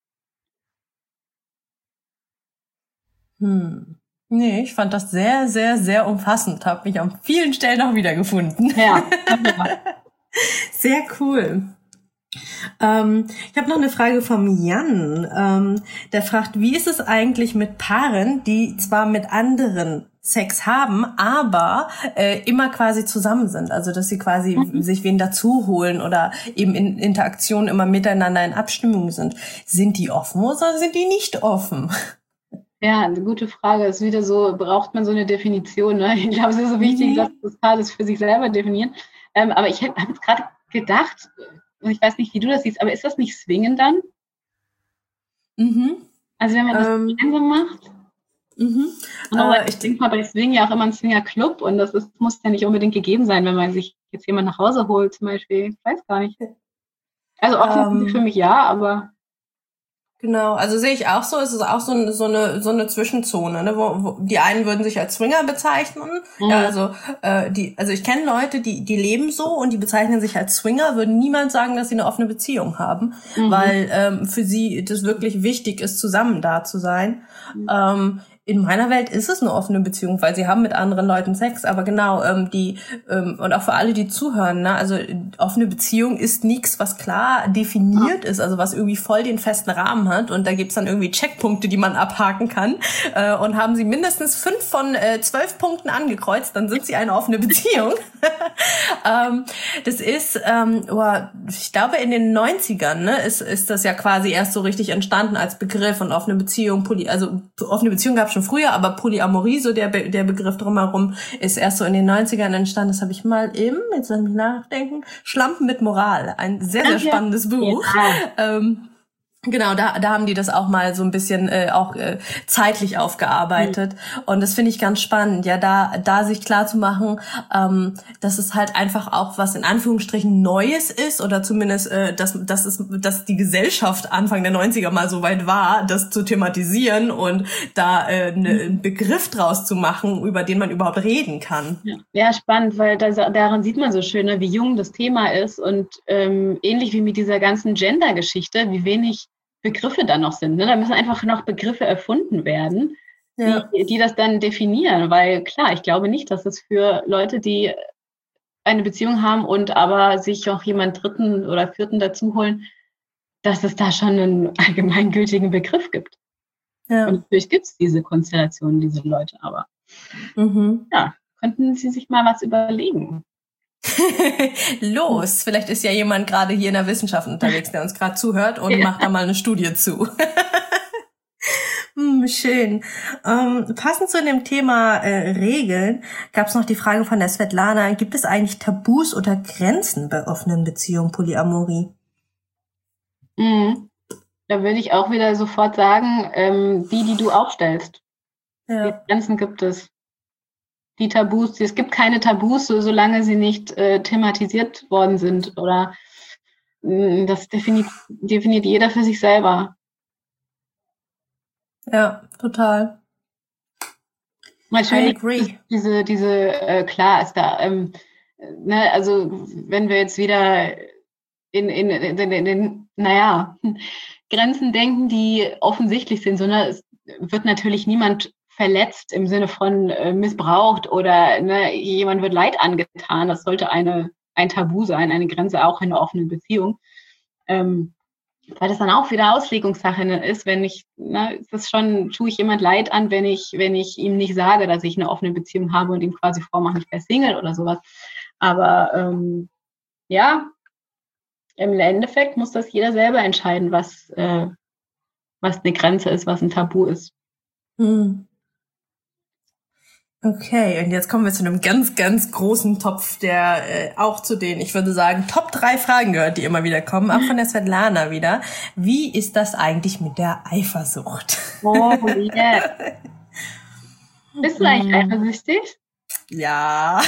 Hm. Nee, ich fand das sehr, sehr, sehr umfassend. Habe mich an vielen Stellen auch wiedergefunden. Ja. Sehr cool. Ähm, ich habe noch eine Frage vom Jan. Ähm, der fragt, wie ist es eigentlich mit Paaren, die zwar mit anderen Sex haben, aber äh, immer quasi zusammen sind? Also, dass sie quasi mhm. sich wen dazu holen oder eben in Interaktion immer miteinander in Abstimmung sind. Sind die offen oder sind die nicht offen? Ja, eine gute Frage. Ist wieder so, braucht man so eine Definition, ne? Ich glaube, es ist so wichtig, mhm. dass das Paar das für sich selber definieren. Ähm, aber ich habe jetzt gerade gedacht, und ich weiß nicht, wie du das siehst, aber ist das nicht Swingen dann? Mhm. Also wenn man das ähm, gemeinsam macht? Mhm. Aber äh, ich denke mal, bei Swing ja auch immer ein Swinger-Club und das ist, muss ja nicht unbedingt gegeben sein, wenn man sich jetzt jemand nach Hause holt zum Beispiel. Ich weiß gar nicht. Also offen ähm, für mich ja, aber... Genau, also sehe ich auch so, es ist auch so eine, so eine, so eine Zwischenzone, ne, wo, wo die einen würden sich als Swinger bezeichnen, mhm. ja, also äh, die, also ich kenne Leute, die die leben so und die bezeichnen sich als Swinger, würden niemals sagen, dass sie eine offene Beziehung haben, mhm. weil ähm, für sie das wirklich wichtig ist, zusammen da zu sein. Mhm. Ähm, in meiner Welt ist es eine offene Beziehung, weil sie haben mit anderen Leuten Sex, aber genau, ähm, die, ähm, und auch für alle, die zuhören, ne, also offene Beziehung ist nichts, was klar definiert ist, also was irgendwie voll den festen Rahmen hat und da gibt's dann irgendwie Checkpunkte, die man abhaken kann äh, und haben sie mindestens fünf von äh, zwölf Punkten angekreuzt, dann sind sie eine offene Beziehung. ähm, das ist, ähm, oh, ich glaube in den neunzigern, ne, ist, ist das ja quasi erst so richtig entstanden als Begriff und offene Beziehung, Poly, also offene Beziehung gab's schon früher, aber Polyamorie, so der Be- der Begriff drumherum, ist erst so in den neunzigern entstanden. Das habe ich mal im, jetzt lass mich nachdenken, Schlampen mit Moral, ein sehr, sehr spannendes Buch. Ja. Ähm, Genau, da da haben die das auch mal so ein bisschen äh, auch äh, zeitlich aufgearbeitet mhm. und das finde ich ganz spannend, ja, da da sich klar zu machen, ähm, dass es halt einfach auch was in Anführungsstrichen Neues ist oder zumindest äh, dass dass es dass die Gesellschaft Anfang der neunziger mal so weit war, das zu thematisieren und da äh, ne, mhm. einen Begriff draus zu machen, über den man überhaupt reden kann. Ja, ja spannend, weil das, daran sieht man so schön, ne, wie jung das Thema ist und ähm, ähnlich wie mit dieser ganzen Gender-Geschichte, wie wenig Begriffe da noch sind. Ne? Da müssen einfach noch Begriffe erfunden werden, ja. die, die das dann definieren. Weil klar, ich glaube nicht, dass es für Leute, die eine Beziehung haben und aber sich auch jemand Dritten oder Vierten dazu holen, dass es da schon einen allgemeingültigen Begriff gibt. Ja. Und natürlich gibt es diese Konstellationen, diese Leute, aber mhm. ja, könnten Sie sich mal was überlegen. Los, vielleicht ist ja jemand gerade hier in der Wissenschaft unterwegs, der uns gerade zuhört und ja. macht da mal eine Studie zu. hm, schön. Ähm, passend zu dem Thema äh, Regeln gab es noch die Frage von der Svetlana, gibt es eigentlich Tabus oder Grenzen bei offenen Beziehungen, Polyamorie? Mhm. Da würde ich auch wieder sofort sagen, ähm, die, die du aufstellst. Ja. Die Grenzen gibt es. Die Tabus, es gibt keine Tabus, so, solange sie nicht äh, thematisiert worden sind oder mh, das definiert, definiert jeder für sich selber. Ja, total. Natürlich ist diese, diese, äh, klar ist da, ähm, ne, also wenn wir jetzt wieder in, in, in, in, in den, naja, Grenzen denken, die offensichtlich sind, sondern es wird natürlich niemand verletzt im Sinne von äh, missbraucht oder ne, jemand wird Leid angetan. Das sollte eine ein Tabu sein, eine Grenze auch in einer offenen Beziehung. Ähm, weil das dann auch wieder Auslegungssache ist, wenn ich, ne, ist das schon, tue ich jemand Leid an, wenn ich, wenn ich ihm nicht sage, dass ich eine offene Beziehung habe und ihm quasi vormache, ich wäre Single oder sowas. Aber ähm, ja, im Endeffekt muss das jeder selber entscheiden, was, äh, was eine Grenze ist, was ein Tabu ist. Hm. Okay, und jetzt kommen wir zu einem ganz, ganz großen Topf, der äh, auch zu den, ich würde sagen, Top drei Fragen gehört, die immer wieder kommen, auch von der Svetlana wieder. Wie ist das eigentlich mit der Eifersucht? Oh, yeah. Bist du eigentlich eifersüchtig? Ja.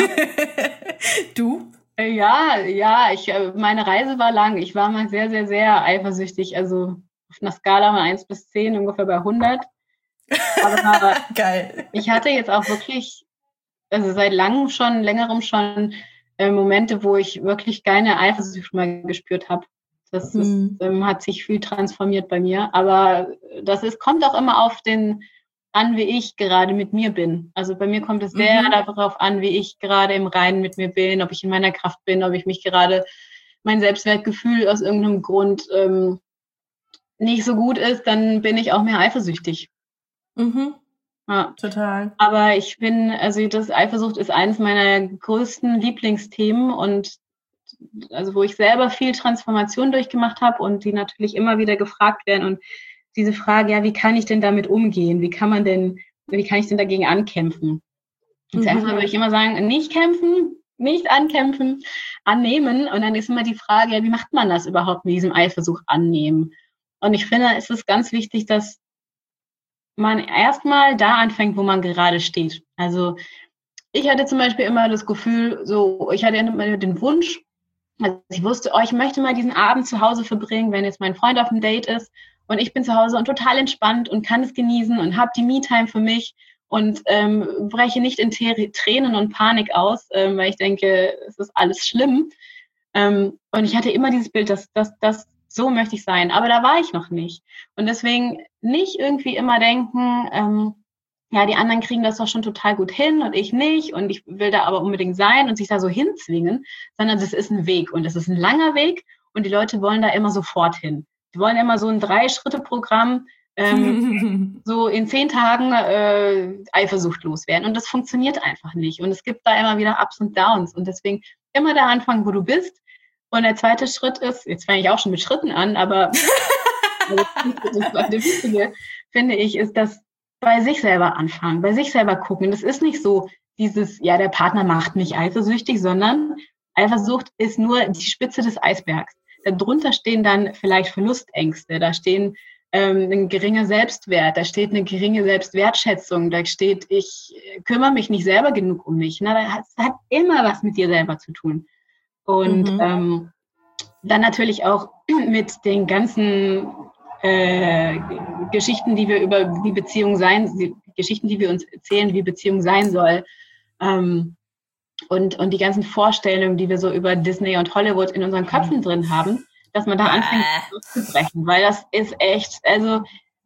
Du? Ja, ja, ich, meine Reise war lang. Ich war mal sehr, sehr, sehr eifersüchtig. Also auf einer Skala von eins bis zehn ungefähr bei hundert. Aber geil. Ich hatte jetzt auch wirklich, also seit langem schon, längerem schon äh, Momente, wo ich wirklich keine Eifersucht mehr gespürt habe. Das hm. ist, ähm, hat sich viel transformiert bei mir. Aber das ist, kommt auch immer auf den an, wie ich gerade mit mir bin. Also bei mir kommt es sehr mhm. darauf an, wie ich gerade im Reinen mit mir bin, ob ich in meiner Kraft bin, ob ich mich gerade, mein Selbstwertgefühl aus irgendeinem Grund ähm, nicht so gut ist, dann bin ich auch mehr eifersüchtig. Mhm. Ja, total. Aber ich bin, also das Eifersucht ist eines meiner größten Lieblingsthemen und also wo ich selber viel Transformation durchgemacht habe und die natürlich immer wieder gefragt werden und diese Frage, ja, wie kann ich denn damit umgehen? Wie kann man denn, wie kann ich denn dagegen ankämpfen? Und zuerst mal würde ich immer sagen, nicht kämpfen, nicht ankämpfen, annehmen. Und dann ist immer die Frage, ja, wie macht man das überhaupt mit diesem Eifersucht annehmen? Und ich finde, es ist ganz wichtig, dass man erstmal da anfängt, wo man gerade steht. Also ich hatte zum Beispiel immer das Gefühl, so, ich hatte immer den Wunsch, also ich wusste, oh, ich möchte mal diesen Abend zu Hause verbringen, wenn jetzt mein Freund auf dem Date ist und ich bin zu Hause und total entspannt und kann es genießen und habe die Me-Time für mich und ähm, breche nicht in Tränen und Panik aus, ähm, weil ich denke, es ist alles schlimm. Ähm, und ich hatte immer dieses Bild, dass, dass, dass so möchte ich sein, aber da war ich noch nicht. Und deswegen nicht irgendwie immer denken, ähm, ja, die anderen kriegen das doch schon total gut hin und ich nicht und ich will da aber unbedingt sein und sich da so hinzwingen, sondern das ist ein Weg und es ist ein langer Weg und die Leute wollen da immer sofort hin. Die wollen immer so ein Drei-Schritte-Programm, ähm, so in zehn Tagen äh, Eifersucht loswerden. Und das funktioniert einfach nicht. Und es gibt da immer wieder Ups und Downs. Und deswegen immer da anfangen, wo du bist. Und der zweite Schritt ist, jetzt fange ich auch schon mit Schritten an, aber das Wichtige, finde ich, ist, dass bei sich selber anfangen, bei sich selber gucken. Das ist nicht so dieses, ja, der Partner macht mich eifersüchtig, sondern Eifersucht ist nur die Spitze des Eisbergs. Darunter stehen dann vielleicht Verlustängste, da stehen ähm, ein geringer Selbstwert, da steht eine geringe Selbstwertschätzung, da steht, ich kümmere mich nicht selber genug um mich. Na, das hat immer was mit dir selber zu tun. Und mhm. ähm, dann natürlich auch mit den ganzen äh, Geschichten, die wir über wie Beziehung sein, die Geschichten, die wir uns erzählen, wie Beziehung sein soll. Ähm, und, und die ganzen Vorstellungen, die wir so über Disney und Hollywood in unseren Köpfen drin haben, dass man da anfängt auszubrechen, weil das ist echt, also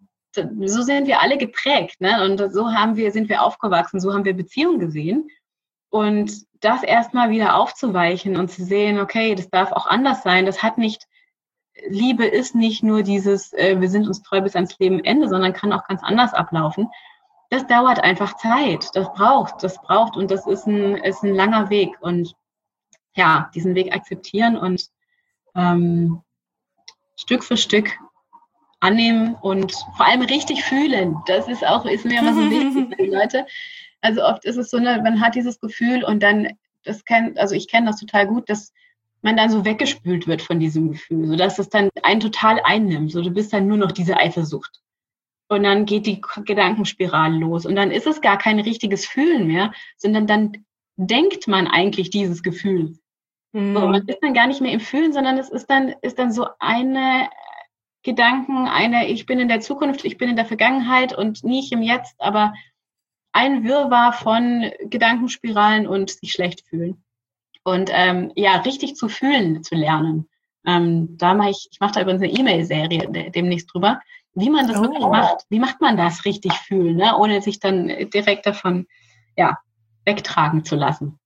so sind wir alle geprägt, ne? Und so haben wir, sind wir aufgewachsen, so haben wir Beziehungen gesehen. Und das erstmal wieder aufzuweichen und zu sehen, okay, das darf auch anders sein, das hat nicht, Liebe ist nicht nur dieses, äh, wir sind uns treu bis ans Lebenende, sondern kann auch ganz anders ablaufen. Das dauert einfach Zeit. Das braucht, das braucht und das ist ein, ist ein langer Weg. Und ja, diesen Weg akzeptieren und ähm, Stück für Stück annehmen und vor allem richtig fühlen. Das ist auch, ist mir immer so wichtig für die Leute. Also oft ist es so, ne, man hat dieses Gefühl und dann, das kennt, also ich kenne das total gut, dass man dann so weggespült wird von diesem Gefühl, sodass es dann einen total einnimmt. So, du bist dann nur noch diese Eifersucht. Und dann geht die Gedankenspirale los. Und dann ist es gar kein richtiges Fühlen mehr, sondern dann denkt man eigentlich dieses Gefühl. Mhm. So, man ist dann gar nicht mehr im Fühlen, sondern es ist dann, ist dann so eine Gedanken, eine, ich bin in der Zukunft, ich bin in der Vergangenheit und nicht im Jetzt, aber ein Wirrwarr von Gedankenspiralen und sich schlecht fühlen. Und ähm, ja, richtig zu fühlen, zu lernen. Ähm, da mache ich, ich mache da übrigens eine E-Mail-Serie de- demnächst drüber, wie man das oh. wirklich macht. Wie macht man das richtig fühlen, ne? Ohne sich dann direkt davon ja, wegtragen zu lassen.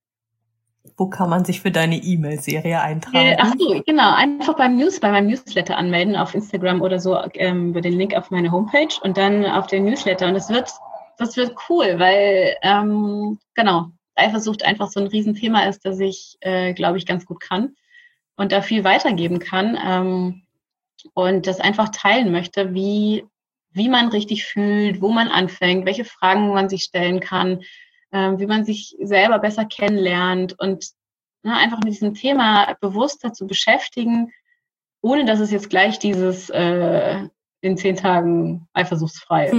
Wo kann man sich für deine E-Mail-Serie eintragen? Äh, ach so, genau. Einfach beim News, bei meinem Newsletter anmelden auf Instagram oder so ähm, über den Link auf meine Homepage und dann auf den Newsletter. Und das wird, das wird cool, weil ähm, genau, Eifersucht einfach so ein Riesenthema ist, das ich, äh, glaube ich, ganz gut kann und da viel weitergeben kann. Ähm, und das einfach teilen möchte, wie, wie man richtig fühlt, wo man anfängt, welche Fragen man sich stellen kann, äh, wie man sich selber besser kennenlernt und na, einfach mit diesem Thema bewusster zu beschäftigen, ohne dass es jetzt gleich dieses äh, in zehn Tagen eifersuchtsfrei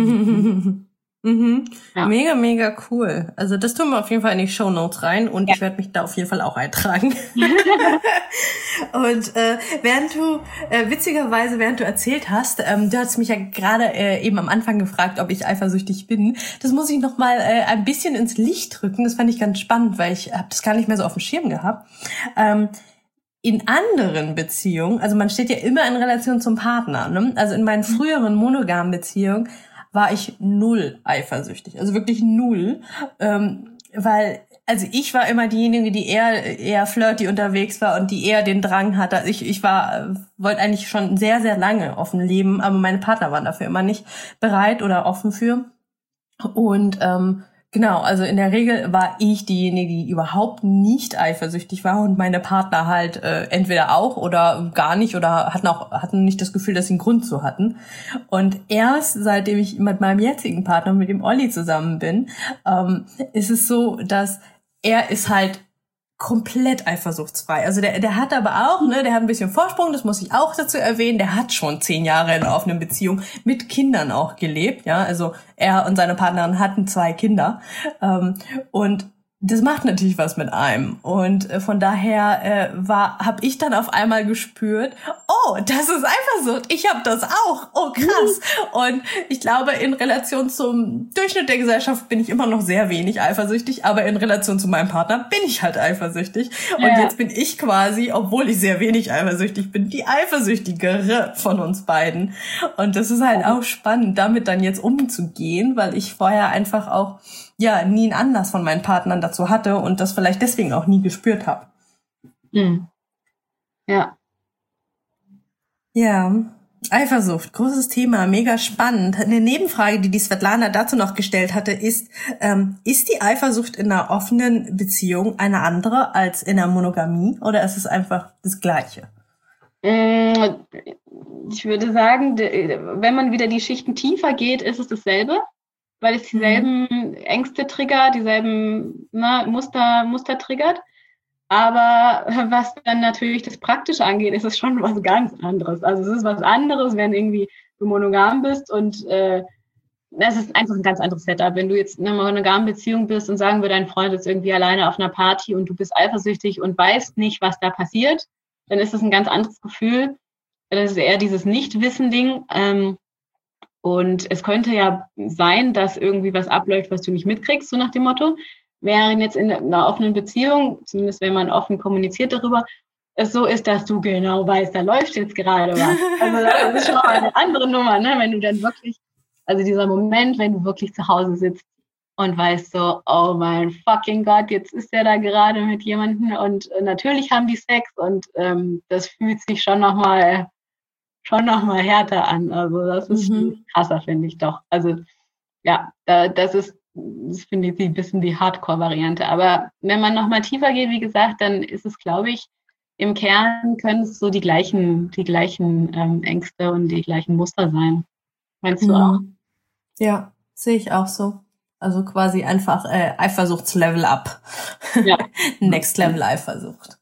Mhm. Ja. Mega, mega cool. Also das tun wir auf jeden Fall in die Shownotes rein und ja. ich werde mich da auf jeden Fall auch eintragen. Und äh, während du, äh, witzigerweise, während du erzählt hast, ähm, du hast mich ja gerade äh, eben am Anfang gefragt, ob ich eifersüchtig bin. Das muss ich nochmal äh, ein bisschen ins Licht rücken. Das fand ich ganz spannend, weil ich habe das gar nicht mehr so auf dem Schirm gehabt. Ähm, In anderen Beziehungen, also man steht ja immer in Relation zum Partner, ne? Also in meinen früheren monogamen Beziehungen war ich null eifersüchtig, also wirklich null, ähm, weil, also ich war immer diejenige, die eher eher flirty unterwegs war und die eher den Drang hatte. Also ich ich war wollte eigentlich schon sehr sehr lange offen leben, aber meine Partner waren dafür immer nicht bereit oder offen für. Und ähm, genau, also in der Regel war ich diejenige, die überhaupt nicht eifersüchtig war und meine Partner halt äh, entweder auch oder gar nicht oder hatten auch hatten nicht das Gefühl, dass sie einen Grund zu hatten. Und erst seitdem ich mit meinem jetzigen Partner, mit dem Olli zusammen bin, ähm, ist es so, dass er ist halt komplett eifersuchtsfrei. Also der, der hat aber auch, ne, der hat ein bisschen Vorsprung, das muss ich auch dazu erwähnen, der hat schon zehn Jahre in einer offenen Beziehung mit Kindern auch gelebt, ja, also er und seine Partnerin hatten zwei Kinder, ähm, und das macht natürlich was mit einem. Und äh, von daher äh, war, habe ich dann auf einmal gespürt, oh, das ist Eifersucht. Ich habe das auch. Oh, krass. Und ich glaube, in Relation zum Durchschnitt der Gesellschaft bin ich immer noch sehr wenig eifersüchtig, aber in Relation zu meinem Partner bin ich halt eifersüchtig. Ja. Und jetzt bin ich quasi, obwohl ich sehr wenig eifersüchtig bin, die eifersüchtigere von uns beiden. Und das ist halt auch spannend, damit dann jetzt umzugehen, weil ich vorher einfach auch ja nie einen Anlass von meinen Partnern dazu hatte und das vielleicht deswegen auch nie gespürt habe. Mhm. Ja. Ja, Eifersucht, großes Thema, mega spannend. Eine Nebenfrage, die die Svetlana dazu noch gestellt hatte, ist, ähm, ist die Eifersucht in einer offenen Beziehung eine andere als in einer Monogamie oder ist es einfach das Gleiche? Ich würde sagen, wenn man wieder die Schichten tiefer geht, ist es dasselbe. Weil es dieselben mhm. Ängste triggert, dieselben ne, Muster, Muster triggert. Aber was dann natürlich das Praktische angeht, ist es schon was ganz anderes. Also es ist was anderes, wenn irgendwie du monogam bist und äh, das ist einfach ein ganz anderes Setup. Wenn du jetzt in einer monogamen Beziehung bist und sagen wir, dein Freund ist irgendwie alleine auf einer Party und du bist eifersüchtig und weißt nicht, was da passiert, dann ist es ein ganz anderes Gefühl. Das ist eher dieses Nicht-Wissen-Ding. Ähm, Und es könnte ja sein, dass irgendwie was abläuft, was du nicht mitkriegst, so nach dem Motto. Während jetzt in einer offenen Beziehung, zumindest wenn man offen kommuniziert darüber, es so ist, dass du genau weißt, da läuft jetzt gerade was. Also das ist schon mal eine andere Nummer, ne? Wenn du dann wirklich, also dieser Moment, wenn du wirklich zu Hause sitzt und weißt so, oh mein fucking Gott, jetzt ist der da gerade mit jemandem und natürlich haben die Sex und ähm, das fühlt sich schon nochmal schon noch mal härter an. Also das ist mhm. krasser, finde ich doch. Also ja, da, das ist, das finde ich ein bisschen die Hardcore-Variante. Aber wenn man noch mal tiefer geht, wie gesagt, dann ist es, glaube ich, im Kern können es so die gleichen, die gleichen ähm, Ängste und die gleichen Muster sein. Meinst du mhm. auch? Ja, sehe ich auch so. Also quasi einfach äh, Eifersuchtslevel up. Ja. Next Level Eifersucht.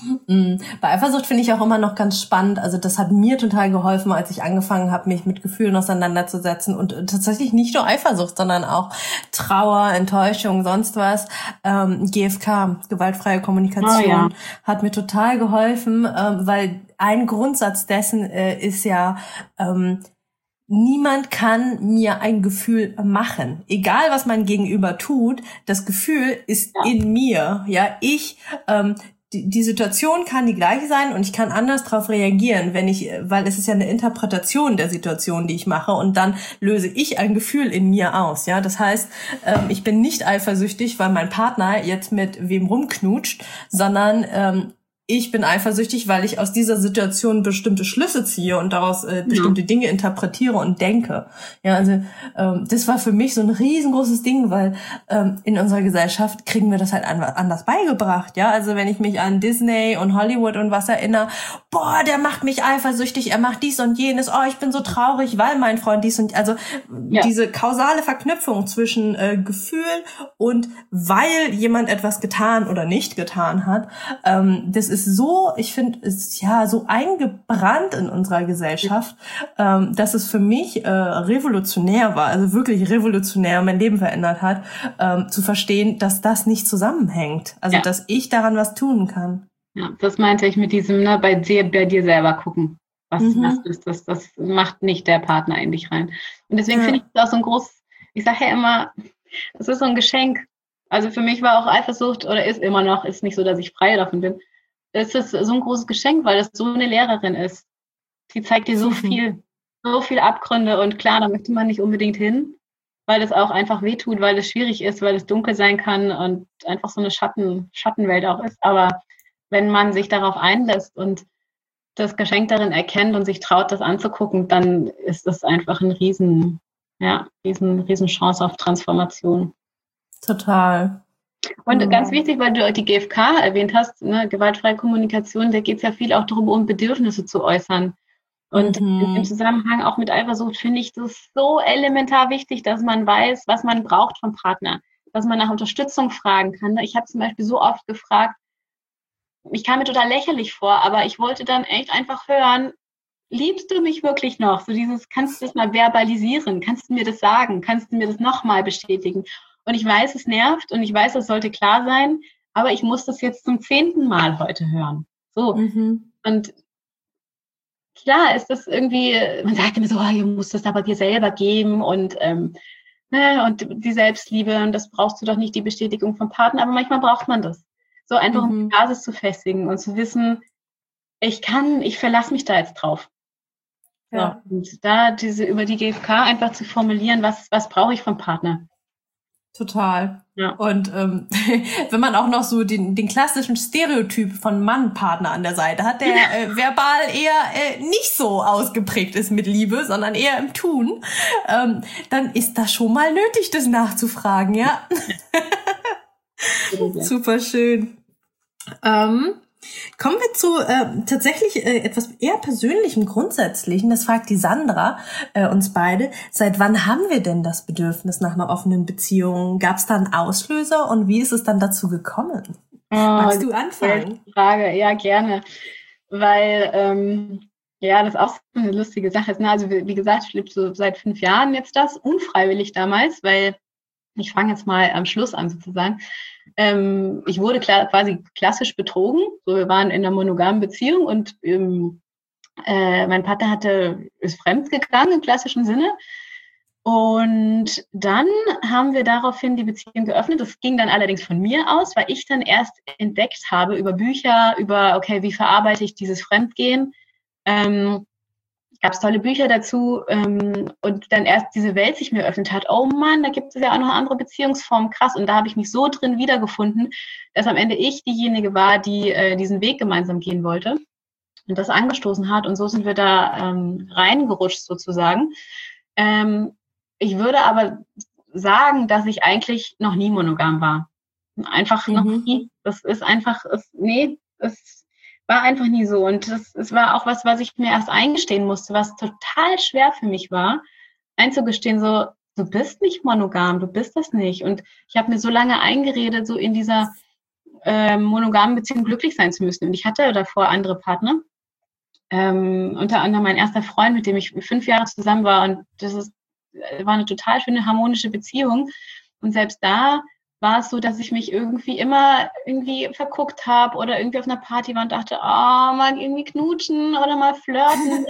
Bei Eifersucht finde ich auch immer noch ganz spannend, also das hat mir total geholfen, als ich angefangen habe, mich mit Gefühlen auseinanderzusetzen und tatsächlich nicht nur Eifersucht, sondern auch Trauer, Enttäuschung, sonst was. Ähm, G F K, gewaltfreie Kommunikation, oh, ja. hat mir total geholfen, ähm, weil ein Grundsatz dessen äh, ist ja, ähm, niemand kann mir ein Gefühl machen. Egal, was mein Gegenüber tut, das Gefühl ist ja. in mir. Ja, ich ähm, Die, die Situation kann die gleiche sein und ich kann anders darauf reagieren, wenn ich, weil es ist ja eine Interpretation der Situation, die ich mache und dann löse ich ein Gefühl in mir aus, ja. Das heißt, ähm, ich bin nicht eifersüchtig, weil mein Partner jetzt mit wem rumknutscht, sondern ähm, ich bin eifersüchtig, weil ich aus dieser Situation bestimmte Schlüsse ziehe und daraus äh, bestimmte ja. Dinge interpretiere und denke. Ja, also ähm, das war für mich so ein riesengroßes Ding, weil ähm, in unserer Gesellschaft kriegen wir das halt anders beigebracht. Ja, also wenn ich mich an Disney und Hollywood und was erinnere, boah, der macht mich eifersüchtig, er macht dies und jenes, oh, ich bin so traurig, weil mein Freund dies und also ja. diese kausale Verknüpfung zwischen äh, Gefühl und weil jemand etwas getan oder nicht getan hat, ähm, das ist so, ich finde, ist ja so eingebrannt in unserer Gesellschaft, ähm, dass es für mich äh, revolutionär war, also wirklich revolutionär, mein Leben verändert hat, ähm, zu verstehen, dass das nicht zusammenhängt. Also, ja. dass ich daran was tun kann. Ja, das meinte ich mit diesem, ne, bei dir, bei dir selber gucken. Was, mhm. was ist das? Das macht nicht der Partner in dich rein. Und deswegen ja. finde ich das auch so ein großes, ich sage ja immer, das ist so ein Geschenk. Also für mich war auch Eifersucht oder ist immer noch, ist nicht so, dass ich frei davon bin. Es ist so ein großes Geschenk, weil das so eine Lehrerin ist. Die zeigt dir so mhm. viel, so viel Abgründe und klar, da möchte man nicht unbedingt hin, weil es auch einfach wehtut, weil es schwierig ist, weil es dunkel sein kann und einfach so eine Schatten, Schattenwelt auch ist. Aber wenn man sich darauf einlässt und das Geschenk darin erkennt und sich traut, das anzugucken, dann ist das einfach ein riesen, ja, riesen, riesen Chance auf Transformation. Total. Und ja. ganz wichtig, weil du die G F K erwähnt hast, ne, gewaltfreie Kommunikation, da geht es ja viel auch darum, um Bedürfnisse zu äußern. Und mhm. im Zusammenhang auch mit Eifersucht finde ich das so elementar wichtig, dass man weiß, was man braucht vom Partner, dass man nach Unterstützung fragen kann. Ich habe zum Beispiel so oft gefragt, ich kam mir total lächerlich vor, aber ich wollte dann echt einfach hören, liebst du mich wirklich noch? So dieses, kannst du das mal verbalisieren? Kannst du mir das sagen? Kannst du mir das nochmal bestätigen? Und ich weiß, es nervt und ich weiß, es sollte klar sein, aber ich muss das jetzt zum zehnten Mal heute hören. So. Mhm. Und klar ist das irgendwie, man sagt immer so, oh, ihr musst das aber dir selber geben und, ähm, ne, und die Selbstliebe und das brauchst du doch nicht, die Bestätigung vom Partner, aber manchmal braucht man das. So einfach, mhm. um die Basis zu festigen und zu wissen, ich kann, ich verlasse mich da jetzt drauf. Ja. So, und da diese über die G F K einfach zu formulieren, was, was brauche ich vom Partner? Total. Ja. Und ähm, wenn man auch noch so den, den klassischen Stereotyp von Mann-Partner an der Seite hat, der äh, verbal eher äh, nicht so ausgeprägt ist mit Liebe, sondern eher im Tun, ähm, dann ist das schon mal nötig, das nachzufragen, ja. Super schön. Ähm, Kommen wir zu äh, tatsächlich äh, etwas eher Persönlichem, Grundsätzlichen. Das fragt die Sandra äh, uns beide. Seit wann haben wir denn das Bedürfnis nach einer offenen Beziehung? Gab es da einen Auslöser und wie ist es dann dazu gekommen? Oh, magst du anfangen? Frage, ja, gerne. Weil, ähm, ja, das auch eine lustige Sache ist. Ne? Also wie, wie gesagt, ich lebe so seit fünf Jahren jetzt das, unfreiwillig damals, weil ich fange jetzt mal am Schluss an sozusagen. Ähm, ich wurde klar, quasi klassisch betrogen. So, wir waren in einer monogamen Beziehung und ähm, äh, mein Partner hatte, ist fremdgegangen im klassischen Sinne. Und dann haben wir daraufhin die Beziehung geöffnet. Das ging dann allerdings von mir aus, weil ich dann erst entdeckt habe über Bücher, über, okay, wie verarbeite ich dieses Fremdgehen? Ähm, gab es tolle Bücher dazu ähm, und dann erst diese Welt sich mir eröffnet hat, oh Mann, da gibt es ja auch noch andere Beziehungsformen, krass. Und da habe ich mich so drin wiedergefunden, dass am Ende ich diejenige war, die äh, diesen Weg gemeinsam gehen wollte und das angestoßen hat. Und so sind wir da ähm, reingerutscht sozusagen. Ähm, ich würde aber sagen, dass ich eigentlich noch nie monogam war. Einfach mhm. noch nie. Das ist einfach, es, nee, es war einfach nie so. Und das, es war auch was, was ich mir erst eingestehen musste, was total schwer für mich war, einzugestehen, so, du bist nicht monogam, du bist das nicht. Und ich habe mir so lange eingeredet, so in dieser äh, monogamen Beziehung glücklich sein zu müssen. Und ich hatte davor andere Partner. Ähm, unter anderem mein erster Freund, mit dem ich fünf Jahre zusammen war. Und das ist, war eine total schöne, harmonische Beziehung. Und selbst da war es so, dass ich mich irgendwie immer irgendwie verguckt habe oder irgendwie auf einer Party war und dachte, ah, oh, mal irgendwie knutschen oder mal flirten.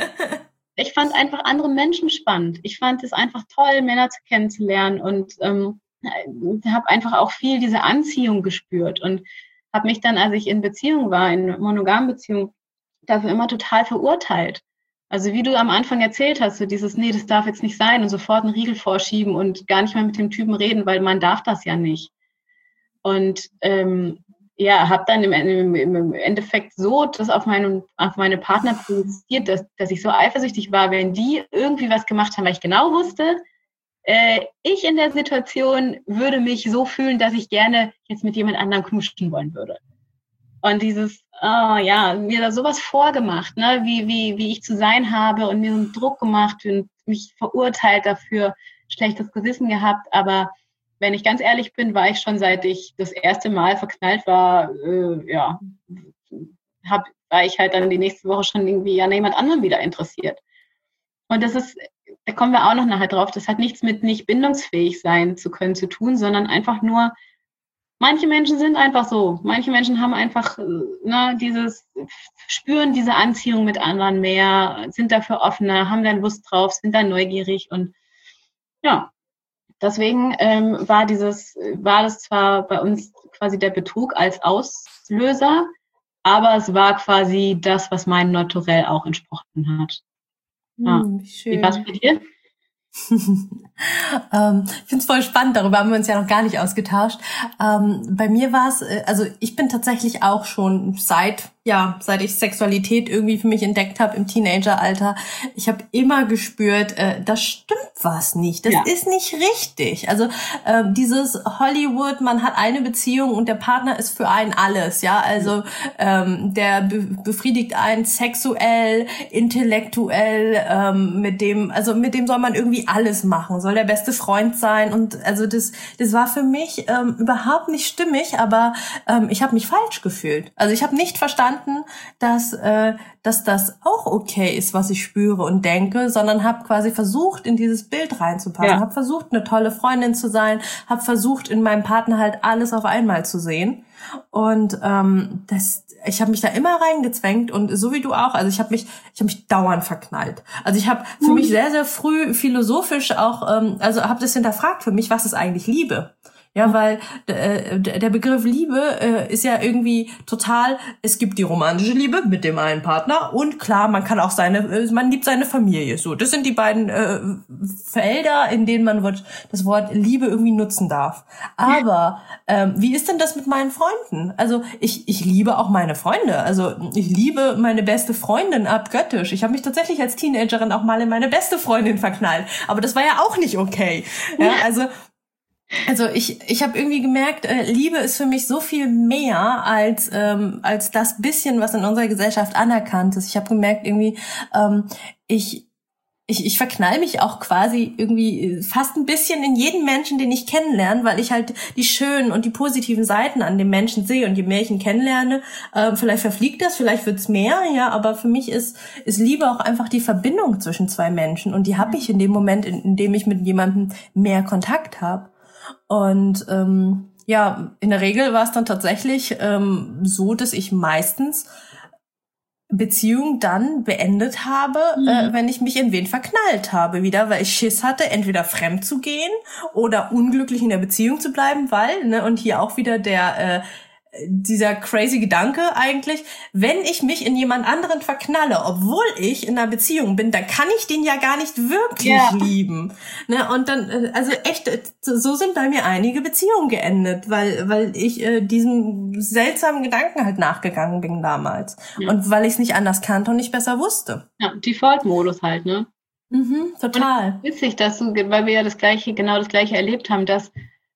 Ich fand einfach andere Menschen spannend. Ich fand es einfach toll, Männer zu kennenzulernen und ähm, habe einfach auch viel diese Anziehung gespürt und habe mich dann, als ich in Beziehung war, in monogamen Beziehung, dafür immer total verurteilt. Also wie du am Anfang erzählt hast, so dieses, nee, das darf jetzt nicht sein und sofort einen Riegel vorschieben und gar nicht mehr mit dem Typen reden, weil man darf das ja nicht. Und ähm, ja, habe dann im, im, im Endeffekt so das auf, meinen, auf meine Partner projiziert, dass, dass ich so eifersüchtig war, wenn die irgendwie was gemacht haben, weil ich genau wusste, äh, ich in der Situation würde mich so fühlen, dass ich gerne jetzt mit jemand anderem knutschen wollen würde. Und dieses, oh ja, mir da sowas vorgemacht, ne, wie, wie, wie ich zu sein habe und mir so einen Druck gemacht und mich verurteilt dafür, schlechtes Gewissen gehabt. Aber wenn ich ganz ehrlich bin, war ich schon, seit ich das erste Mal verknallt war, äh, ja, hab, war ich halt dann die nächste Woche schon irgendwie an jemand anderem wieder interessiert. Und das ist, da kommen wir auch noch nachher drauf, das hat nichts mit nicht bindungsfähig sein zu können zu tun, sondern einfach nur, manche Menschen sind einfach so. Manche Menschen haben einfach, ne, dieses, spüren diese Anziehung mit anderen mehr, sind dafür offener, haben da Lust drauf, sind da neugierig und ja, deswegen ähm, war dieses, war das zwar bei uns quasi der Betrug als Auslöser, aber es war quasi das, was meinem Naturell auch entsprochen hat. Ja. Hm, schön. Wie war es bei dir? ähm, ich finde es voll spannend, darüber haben wir uns ja noch gar nicht ausgetauscht. Ähm, bei mir war es, also ich bin tatsächlich auch schon seit, ja, seit ich Sexualität irgendwie für mich entdeckt habe im Teenageralter, ich habe immer gespürt, äh, das stimmt was nicht, das ja. ist nicht richtig. Also äh, dieses Hollywood, man hat eine Beziehung und der Partner ist für einen alles, ja, also ähm, der be- befriedigt einen sexuell, intellektuell, ähm, mit dem, also mit dem soll man irgendwie alles machen, soll der beste Freund sein und also das, das war für mich ähm, überhaupt nicht stimmig, aber ähm, ich habe mich falsch gefühlt. Also ich habe nicht verstanden, verstanden, dass äh, dass das auch okay ist, was ich spüre und denke, sondern habe quasi versucht, in dieses Bild reinzupassen, ja. habe versucht, eine tolle Freundin zu sein, habe versucht, in meinem Partner halt alles auf einmal zu sehen. Und ähm, das, ich habe mich da immer reingezwängt und so wie du auch, also ich habe mich, ich habe mich dauernd verknallt. Also ich habe für mich sehr, sehr früh philosophisch auch, ähm, also habe das hinterfragt für mich, was ist eigentlich Liebe? Ja, weil äh, der Begriff Liebe äh, ist ja irgendwie total, es gibt die romantische Liebe mit dem einen Partner und klar, man kann auch seine, man liebt seine Familie. So, das sind die beiden äh, Felder, in denen man das Wort Liebe irgendwie nutzen darf. Aber ähm, wie ist denn das mit meinen Freunden? Also ich ich liebe auch meine Freunde. Also ich liebe meine beste Freundin abgöttisch. Ich habe mich tatsächlich als Teenagerin auch mal in meine beste Freundin verknallt. Aber das war ja auch nicht okay. Ja, also Also ich ich habe irgendwie gemerkt, äh, Liebe ist für mich so viel mehr als ähm, als das bisschen, was in unserer Gesellschaft anerkannt ist. Ich habe gemerkt, irgendwie ähm, ich ich ich verknall mich auch quasi irgendwie fast ein bisschen in jeden Menschen, den ich kennenlerne, weil ich halt die schönen und die positiven Seiten an dem Menschen sehe und je mehr ich ihn kennenlerne, äh, vielleicht verfliegt das, vielleicht wird's mehr, ja, aber für mich ist ist Liebe auch einfach die Verbindung zwischen zwei Menschen und die habe ich in dem Moment, in, in dem ich mit jemandem mehr Kontakt habe. Und ähm, ja, in der Regel war es dann tatsächlich ähm, so, dass ich meistens Beziehungen dann beendet habe, mhm. äh, wenn ich mich in wen verknallt habe wieder, weil ich Schiss hatte, entweder fremd zu gehen oder unglücklich in der Beziehung zu bleiben, weil, ne, und hier auch wieder der äh, dieser crazy Gedanke eigentlich, wenn ich mich in jemand anderen verknalle, obwohl ich in einer Beziehung bin, dann kann ich den ja gar nicht wirklich ja. lieben. Ne? Und dann, also echt, so sind bei mir einige Beziehungen geendet, weil weil ich äh, diesem seltsamen Gedanken halt nachgegangen bin damals. Ja. Und weil ich es nicht anders kannte und nicht besser wusste. Ja, Default-Modus halt, ne? Mhm, total. Und witzig, dass du, weil wir ja das gleiche, genau das gleiche erlebt haben, dass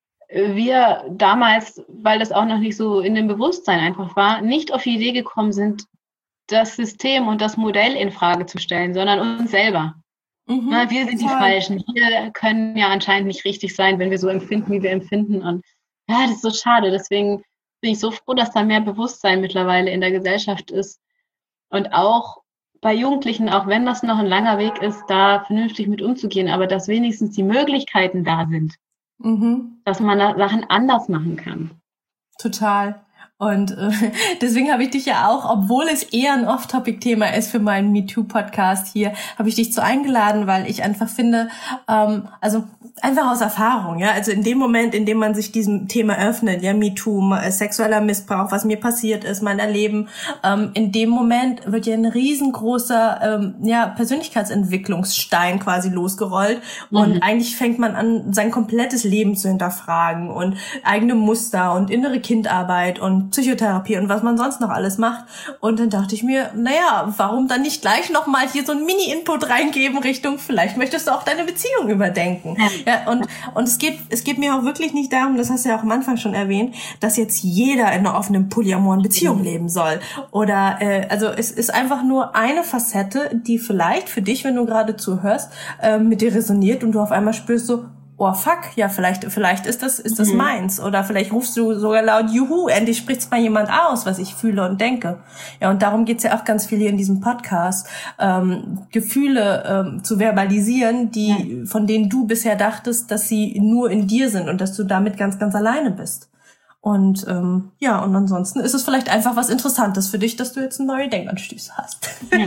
wir damals, weil das auch noch nicht so in dem Bewusstsein einfach war, nicht auf die Idee gekommen sind, das System und das Modell in Frage zu stellen, sondern uns selber. Mhm, Na, wir sind total. Die Falschen. Wir können ja anscheinend nicht richtig sein, wenn wir so empfinden, wie wir empfinden. Und ja, das ist so schade. Deswegen bin ich so froh, dass da mehr Bewusstsein mittlerweile in der Gesellschaft ist. Und auch bei Jugendlichen, auch wenn das noch ein langer Weg ist, da vernünftig mit umzugehen, aber dass wenigstens die Möglichkeiten da sind. Mhm. Dass man Sachen anders machen kann. Total. Und äh, deswegen habe ich dich ja auch, obwohl es eher ein Off-Topic-Thema ist für meinen MeToo-Podcast hier, habe ich dich so eingeladen, weil ich einfach finde, ähm, also einfach aus Erfahrung, ja, also in dem Moment, in dem man sich diesem Thema öffnet, ja, MeToo, sexueller Missbrauch, was mir passiert ist, mein Erleben, ähm, in dem Moment wird ja ein riesengroßer ähm, ja, Persönlichkeitsentwicklungsstein quasi losgerollt und mhm. eigentlich fängt man an, sein komplettes Leben zu hinterfragen und eigene Muster und innere Kindarbeit und Psychotherapie und was man sonst noch alles macht. Und dann dachte ich mir, naja, warum dann nicht gleich nochmal hier so ein Mini-Input reingeben Richtung, vielleicht möchtest du auch deine Beziehung überdenken. Ja, und und es geht es geht mir auch wirklich nicht darum, das hast du ja auch am Anfang schon erwähnt, dass jetzt jeder in einer offenen polyamoren Beziehung mhm. leben soll. Oder, äh, also es ist einfach nur eine Facette, die vielleicht für dich, wenn du gerade zuhörst, äh, mit dir resoniert und du auf einmal spürst so, oh fuck, ja, vielleicht, vielleicht ist das, ist das mhm. meins. Oder vielleicht rufst du sogar laut, juhu, endlich spricht's mal jemand aus, was ich fühle und denke. Ja, und darum geht's ja auch ganz viel hier in diesem Podcast, ähm, Gefühle ähm, zu verbalisieren, die, mhm. von denen du bisher dachtest, dass sie nur in dir sind und dass du damit ganz, ganz alleine bist. Und ähm, ja, und ansonsten ist es vielleicht einfach was Interessantes für dich, dass du jetzt neue Denkanstöße hast. Ja.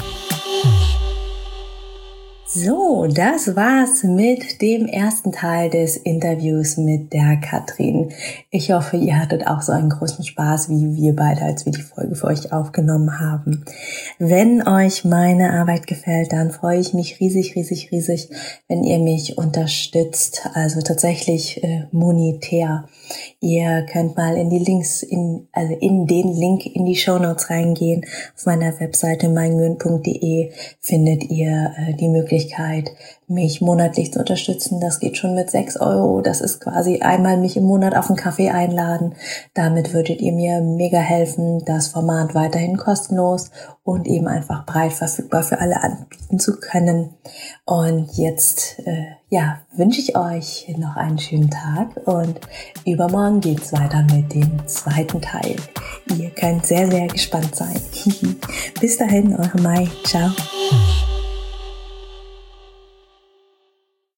So, das war's mit dem ersten Teil des Interviews mit der Katrin. Ich hoffe, ihr hattet auch so einen großen Spaß wie wir beide, als wir die Folge für euch aufgenommen haben. Wenn euch meine Arbeit gefällt, dann freue ich mich riesig, riesig, riesig, wenn ihr mich unterstützt, also tatsächlich äh, monetär. Ihr könnt mal in die Links, in, also in den Link in die Shownotes reingehen. Auf meiner Webseite mein nguyen punkt de findet ihr äh, die Möglichkeit, Möglichkeit, mich monatlich zu unterstützen. Das geht schon mit sechs Euro. Das ist quasi einmal mich im Monat auf einen Kaffee einladen. Damit würdet ihr mir mega helfen, das Format weiterhin kostenlos und eben einfach breit verfügbar für alle anbieten zu können. Und jetzt äh, ja, wünsche ich euch noch einen schönen Tag und übermorgen geht's weiter mit dem zweiten Teil. Ihr könnt sehr, sehr gespannt sein. Bis dahin, eure Mai. Ciao.